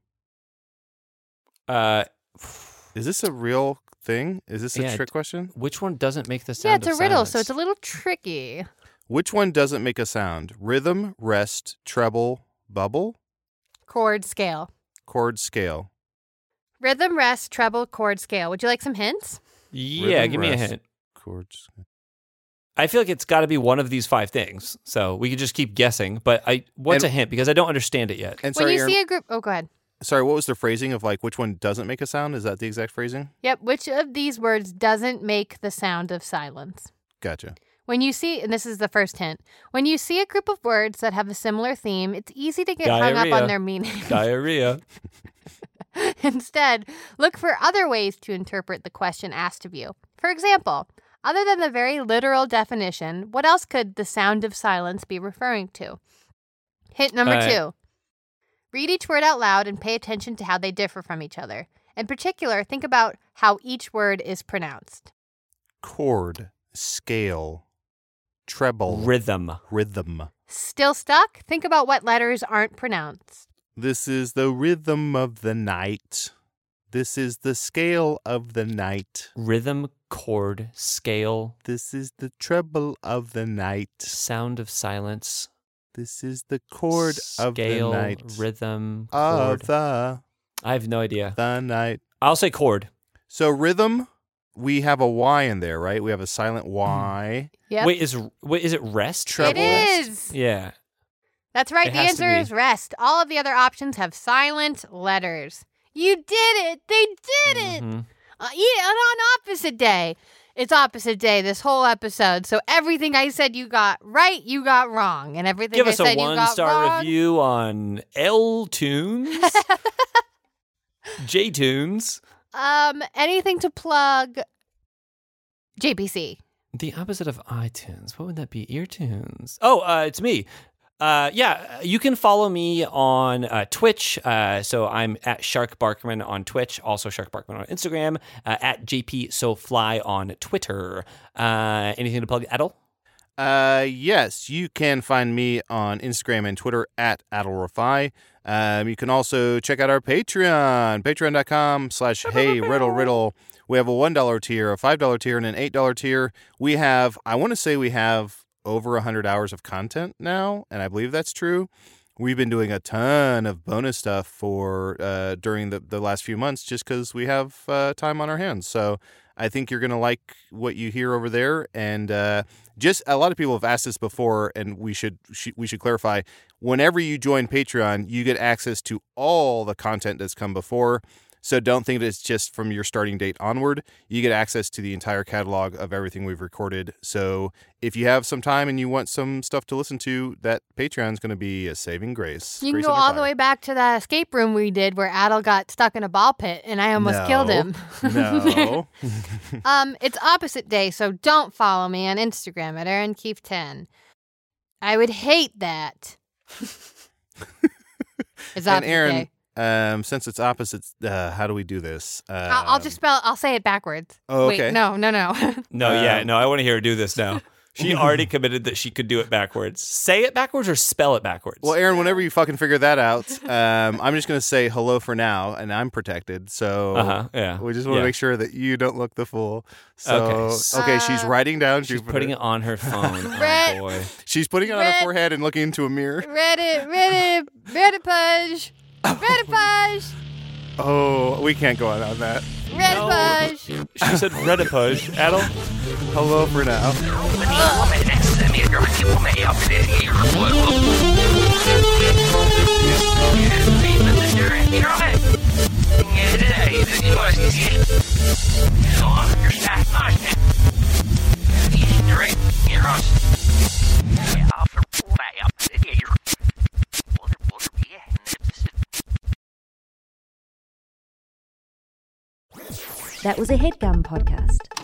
Uh, Is this a real thing? Is this a Yeah, trick question? which one doesn't make the Yeah, sound it's a of riddle, silence? so it's a little tricky. Which one doesn't make a sound? Rhythm, rest, treble, bubble, Chord, scale. chord, scale. Rhythm, rest, treble, chord, scale. Would you like some hints? Yeah, Rhythm, give me a rest, hint. Chord. I feel like it's got to be one of these five things. So we could just keep guessing. But I, what's And- a hint? Because I don't understand it yet. And when sorry, you Aaron, see a group, oh, go ahead. sorry, what was the phrasing of like which one doesn't make a sound? Is that the exact phrasing? Yep. Which of these words doesn't make the sound of silence? Gotcha. When you see, and this is the first hint, when you see a group of words that have a similar theme, it's easy to get hung up Diarrhea. on their meaning. Diarrhea. Instead, look for other ways to interpret the question asked of you. For example, other than the very literal definition, what else could the sound of silence be referring to? Hint number All right. two. Read each word out loud and pay attention to how they differ from each other. In particular, think about how each word is pronounced. Chord, scale, treble, Rhythm. rhythm. Still stuck? Think about what letters aren't pronounced. This is the rhythm of the night. This is the scale of the night. Rhythm, chord, scale, This is the treble of the night. sound of silence. This is the chord of the Scale, night. rhythm, Of chord. the, I have no idea. the night. I'll say chord. So rhythm, we have a Y in there, right? We have a silent Y. Yep. Wait, is wait, is it rest? it treble. is. Yeah. That's right. It The has to answer be. is rest. All of the other options have silent letters. You did it. They did it. Mhm. Uh, yeah, and on opposite day. It's opposite day this whole episode. So everything I said you got right, you got wrong. And everything Give I us said a you got one-star wrong. review on L Tunes, J Tunes. Um, anything to plug J P C. The opposite of iTunes. What would that be? Eartunes. Oh, uh, it's me. Uh, yeah, you can follow me on uh, Twitch. Uh, so I'm at Shark Barkman on Twitch, also Shark Barkman on Instagram, uh, at J P SoFly on Twitter. Uh, anything to plug, Adel? Uh, yes, you can find me on Instagram and Twitter at AdalRefy. Um, you can also check out our Patreon, patreon.com slash hey riddle riddle. We have a one dollar tier, a five dollar tier, and an eight dollar tier. We have, I want to say we have over one hundred hours of content now, and I believe that's true. We've been doing a ton of bonus stuff for uh, during the, the last few months just because we have uh, time on our hands. So I think you're going to like what you hear over there. And uh, just a lot of people have asked this before, and we should sh- we should clarify. Whenever you join Patreon, you get access to all the content that's come before. So don't think that it's just from your starting date onward. You get access to the entire catalog of everything we've recorded. So if you have some time and you want some stuff to listen to, that Patreon's going to be a saving grace. You can Grace go under all fire. the way back to that escape room we did where Adel got stuck in a ball pit and I almost No. killed him. No. Um, it's opposite day, so don't follow me on Instagram at Aaron Keefe ten. I would hate that. It's opposite And Aaron, day. um, since it's opposites, uh, how do we do this? Um, I'll, I'll just spell. I'll say it backwards. Oh, Wait, okay. no, no, no. No, yeah, Um, no, I want to hear her do this now. She already committed that she could do it backwards. Say it backwards or spell it backwards. Well, Aaron, whenever you fucking figure that out, um, I'm just going to say hello for now, and I'm protected. So uh-huh, yeah. we just want to yeah. make sure that you don't look the fool. So, Okay. okay, she's Uh, writing down She's Jupiter. putting it on her phone. Red- Oh, boy. She's putting it on Red- her forehead and looking into a mirror. Reddit, Reddit, Reddit push, Reddit push, Oh, we can't go on on that. Reddit No. push. She said Reddit-push. Adel? Hello for now. That was a headgum podcast.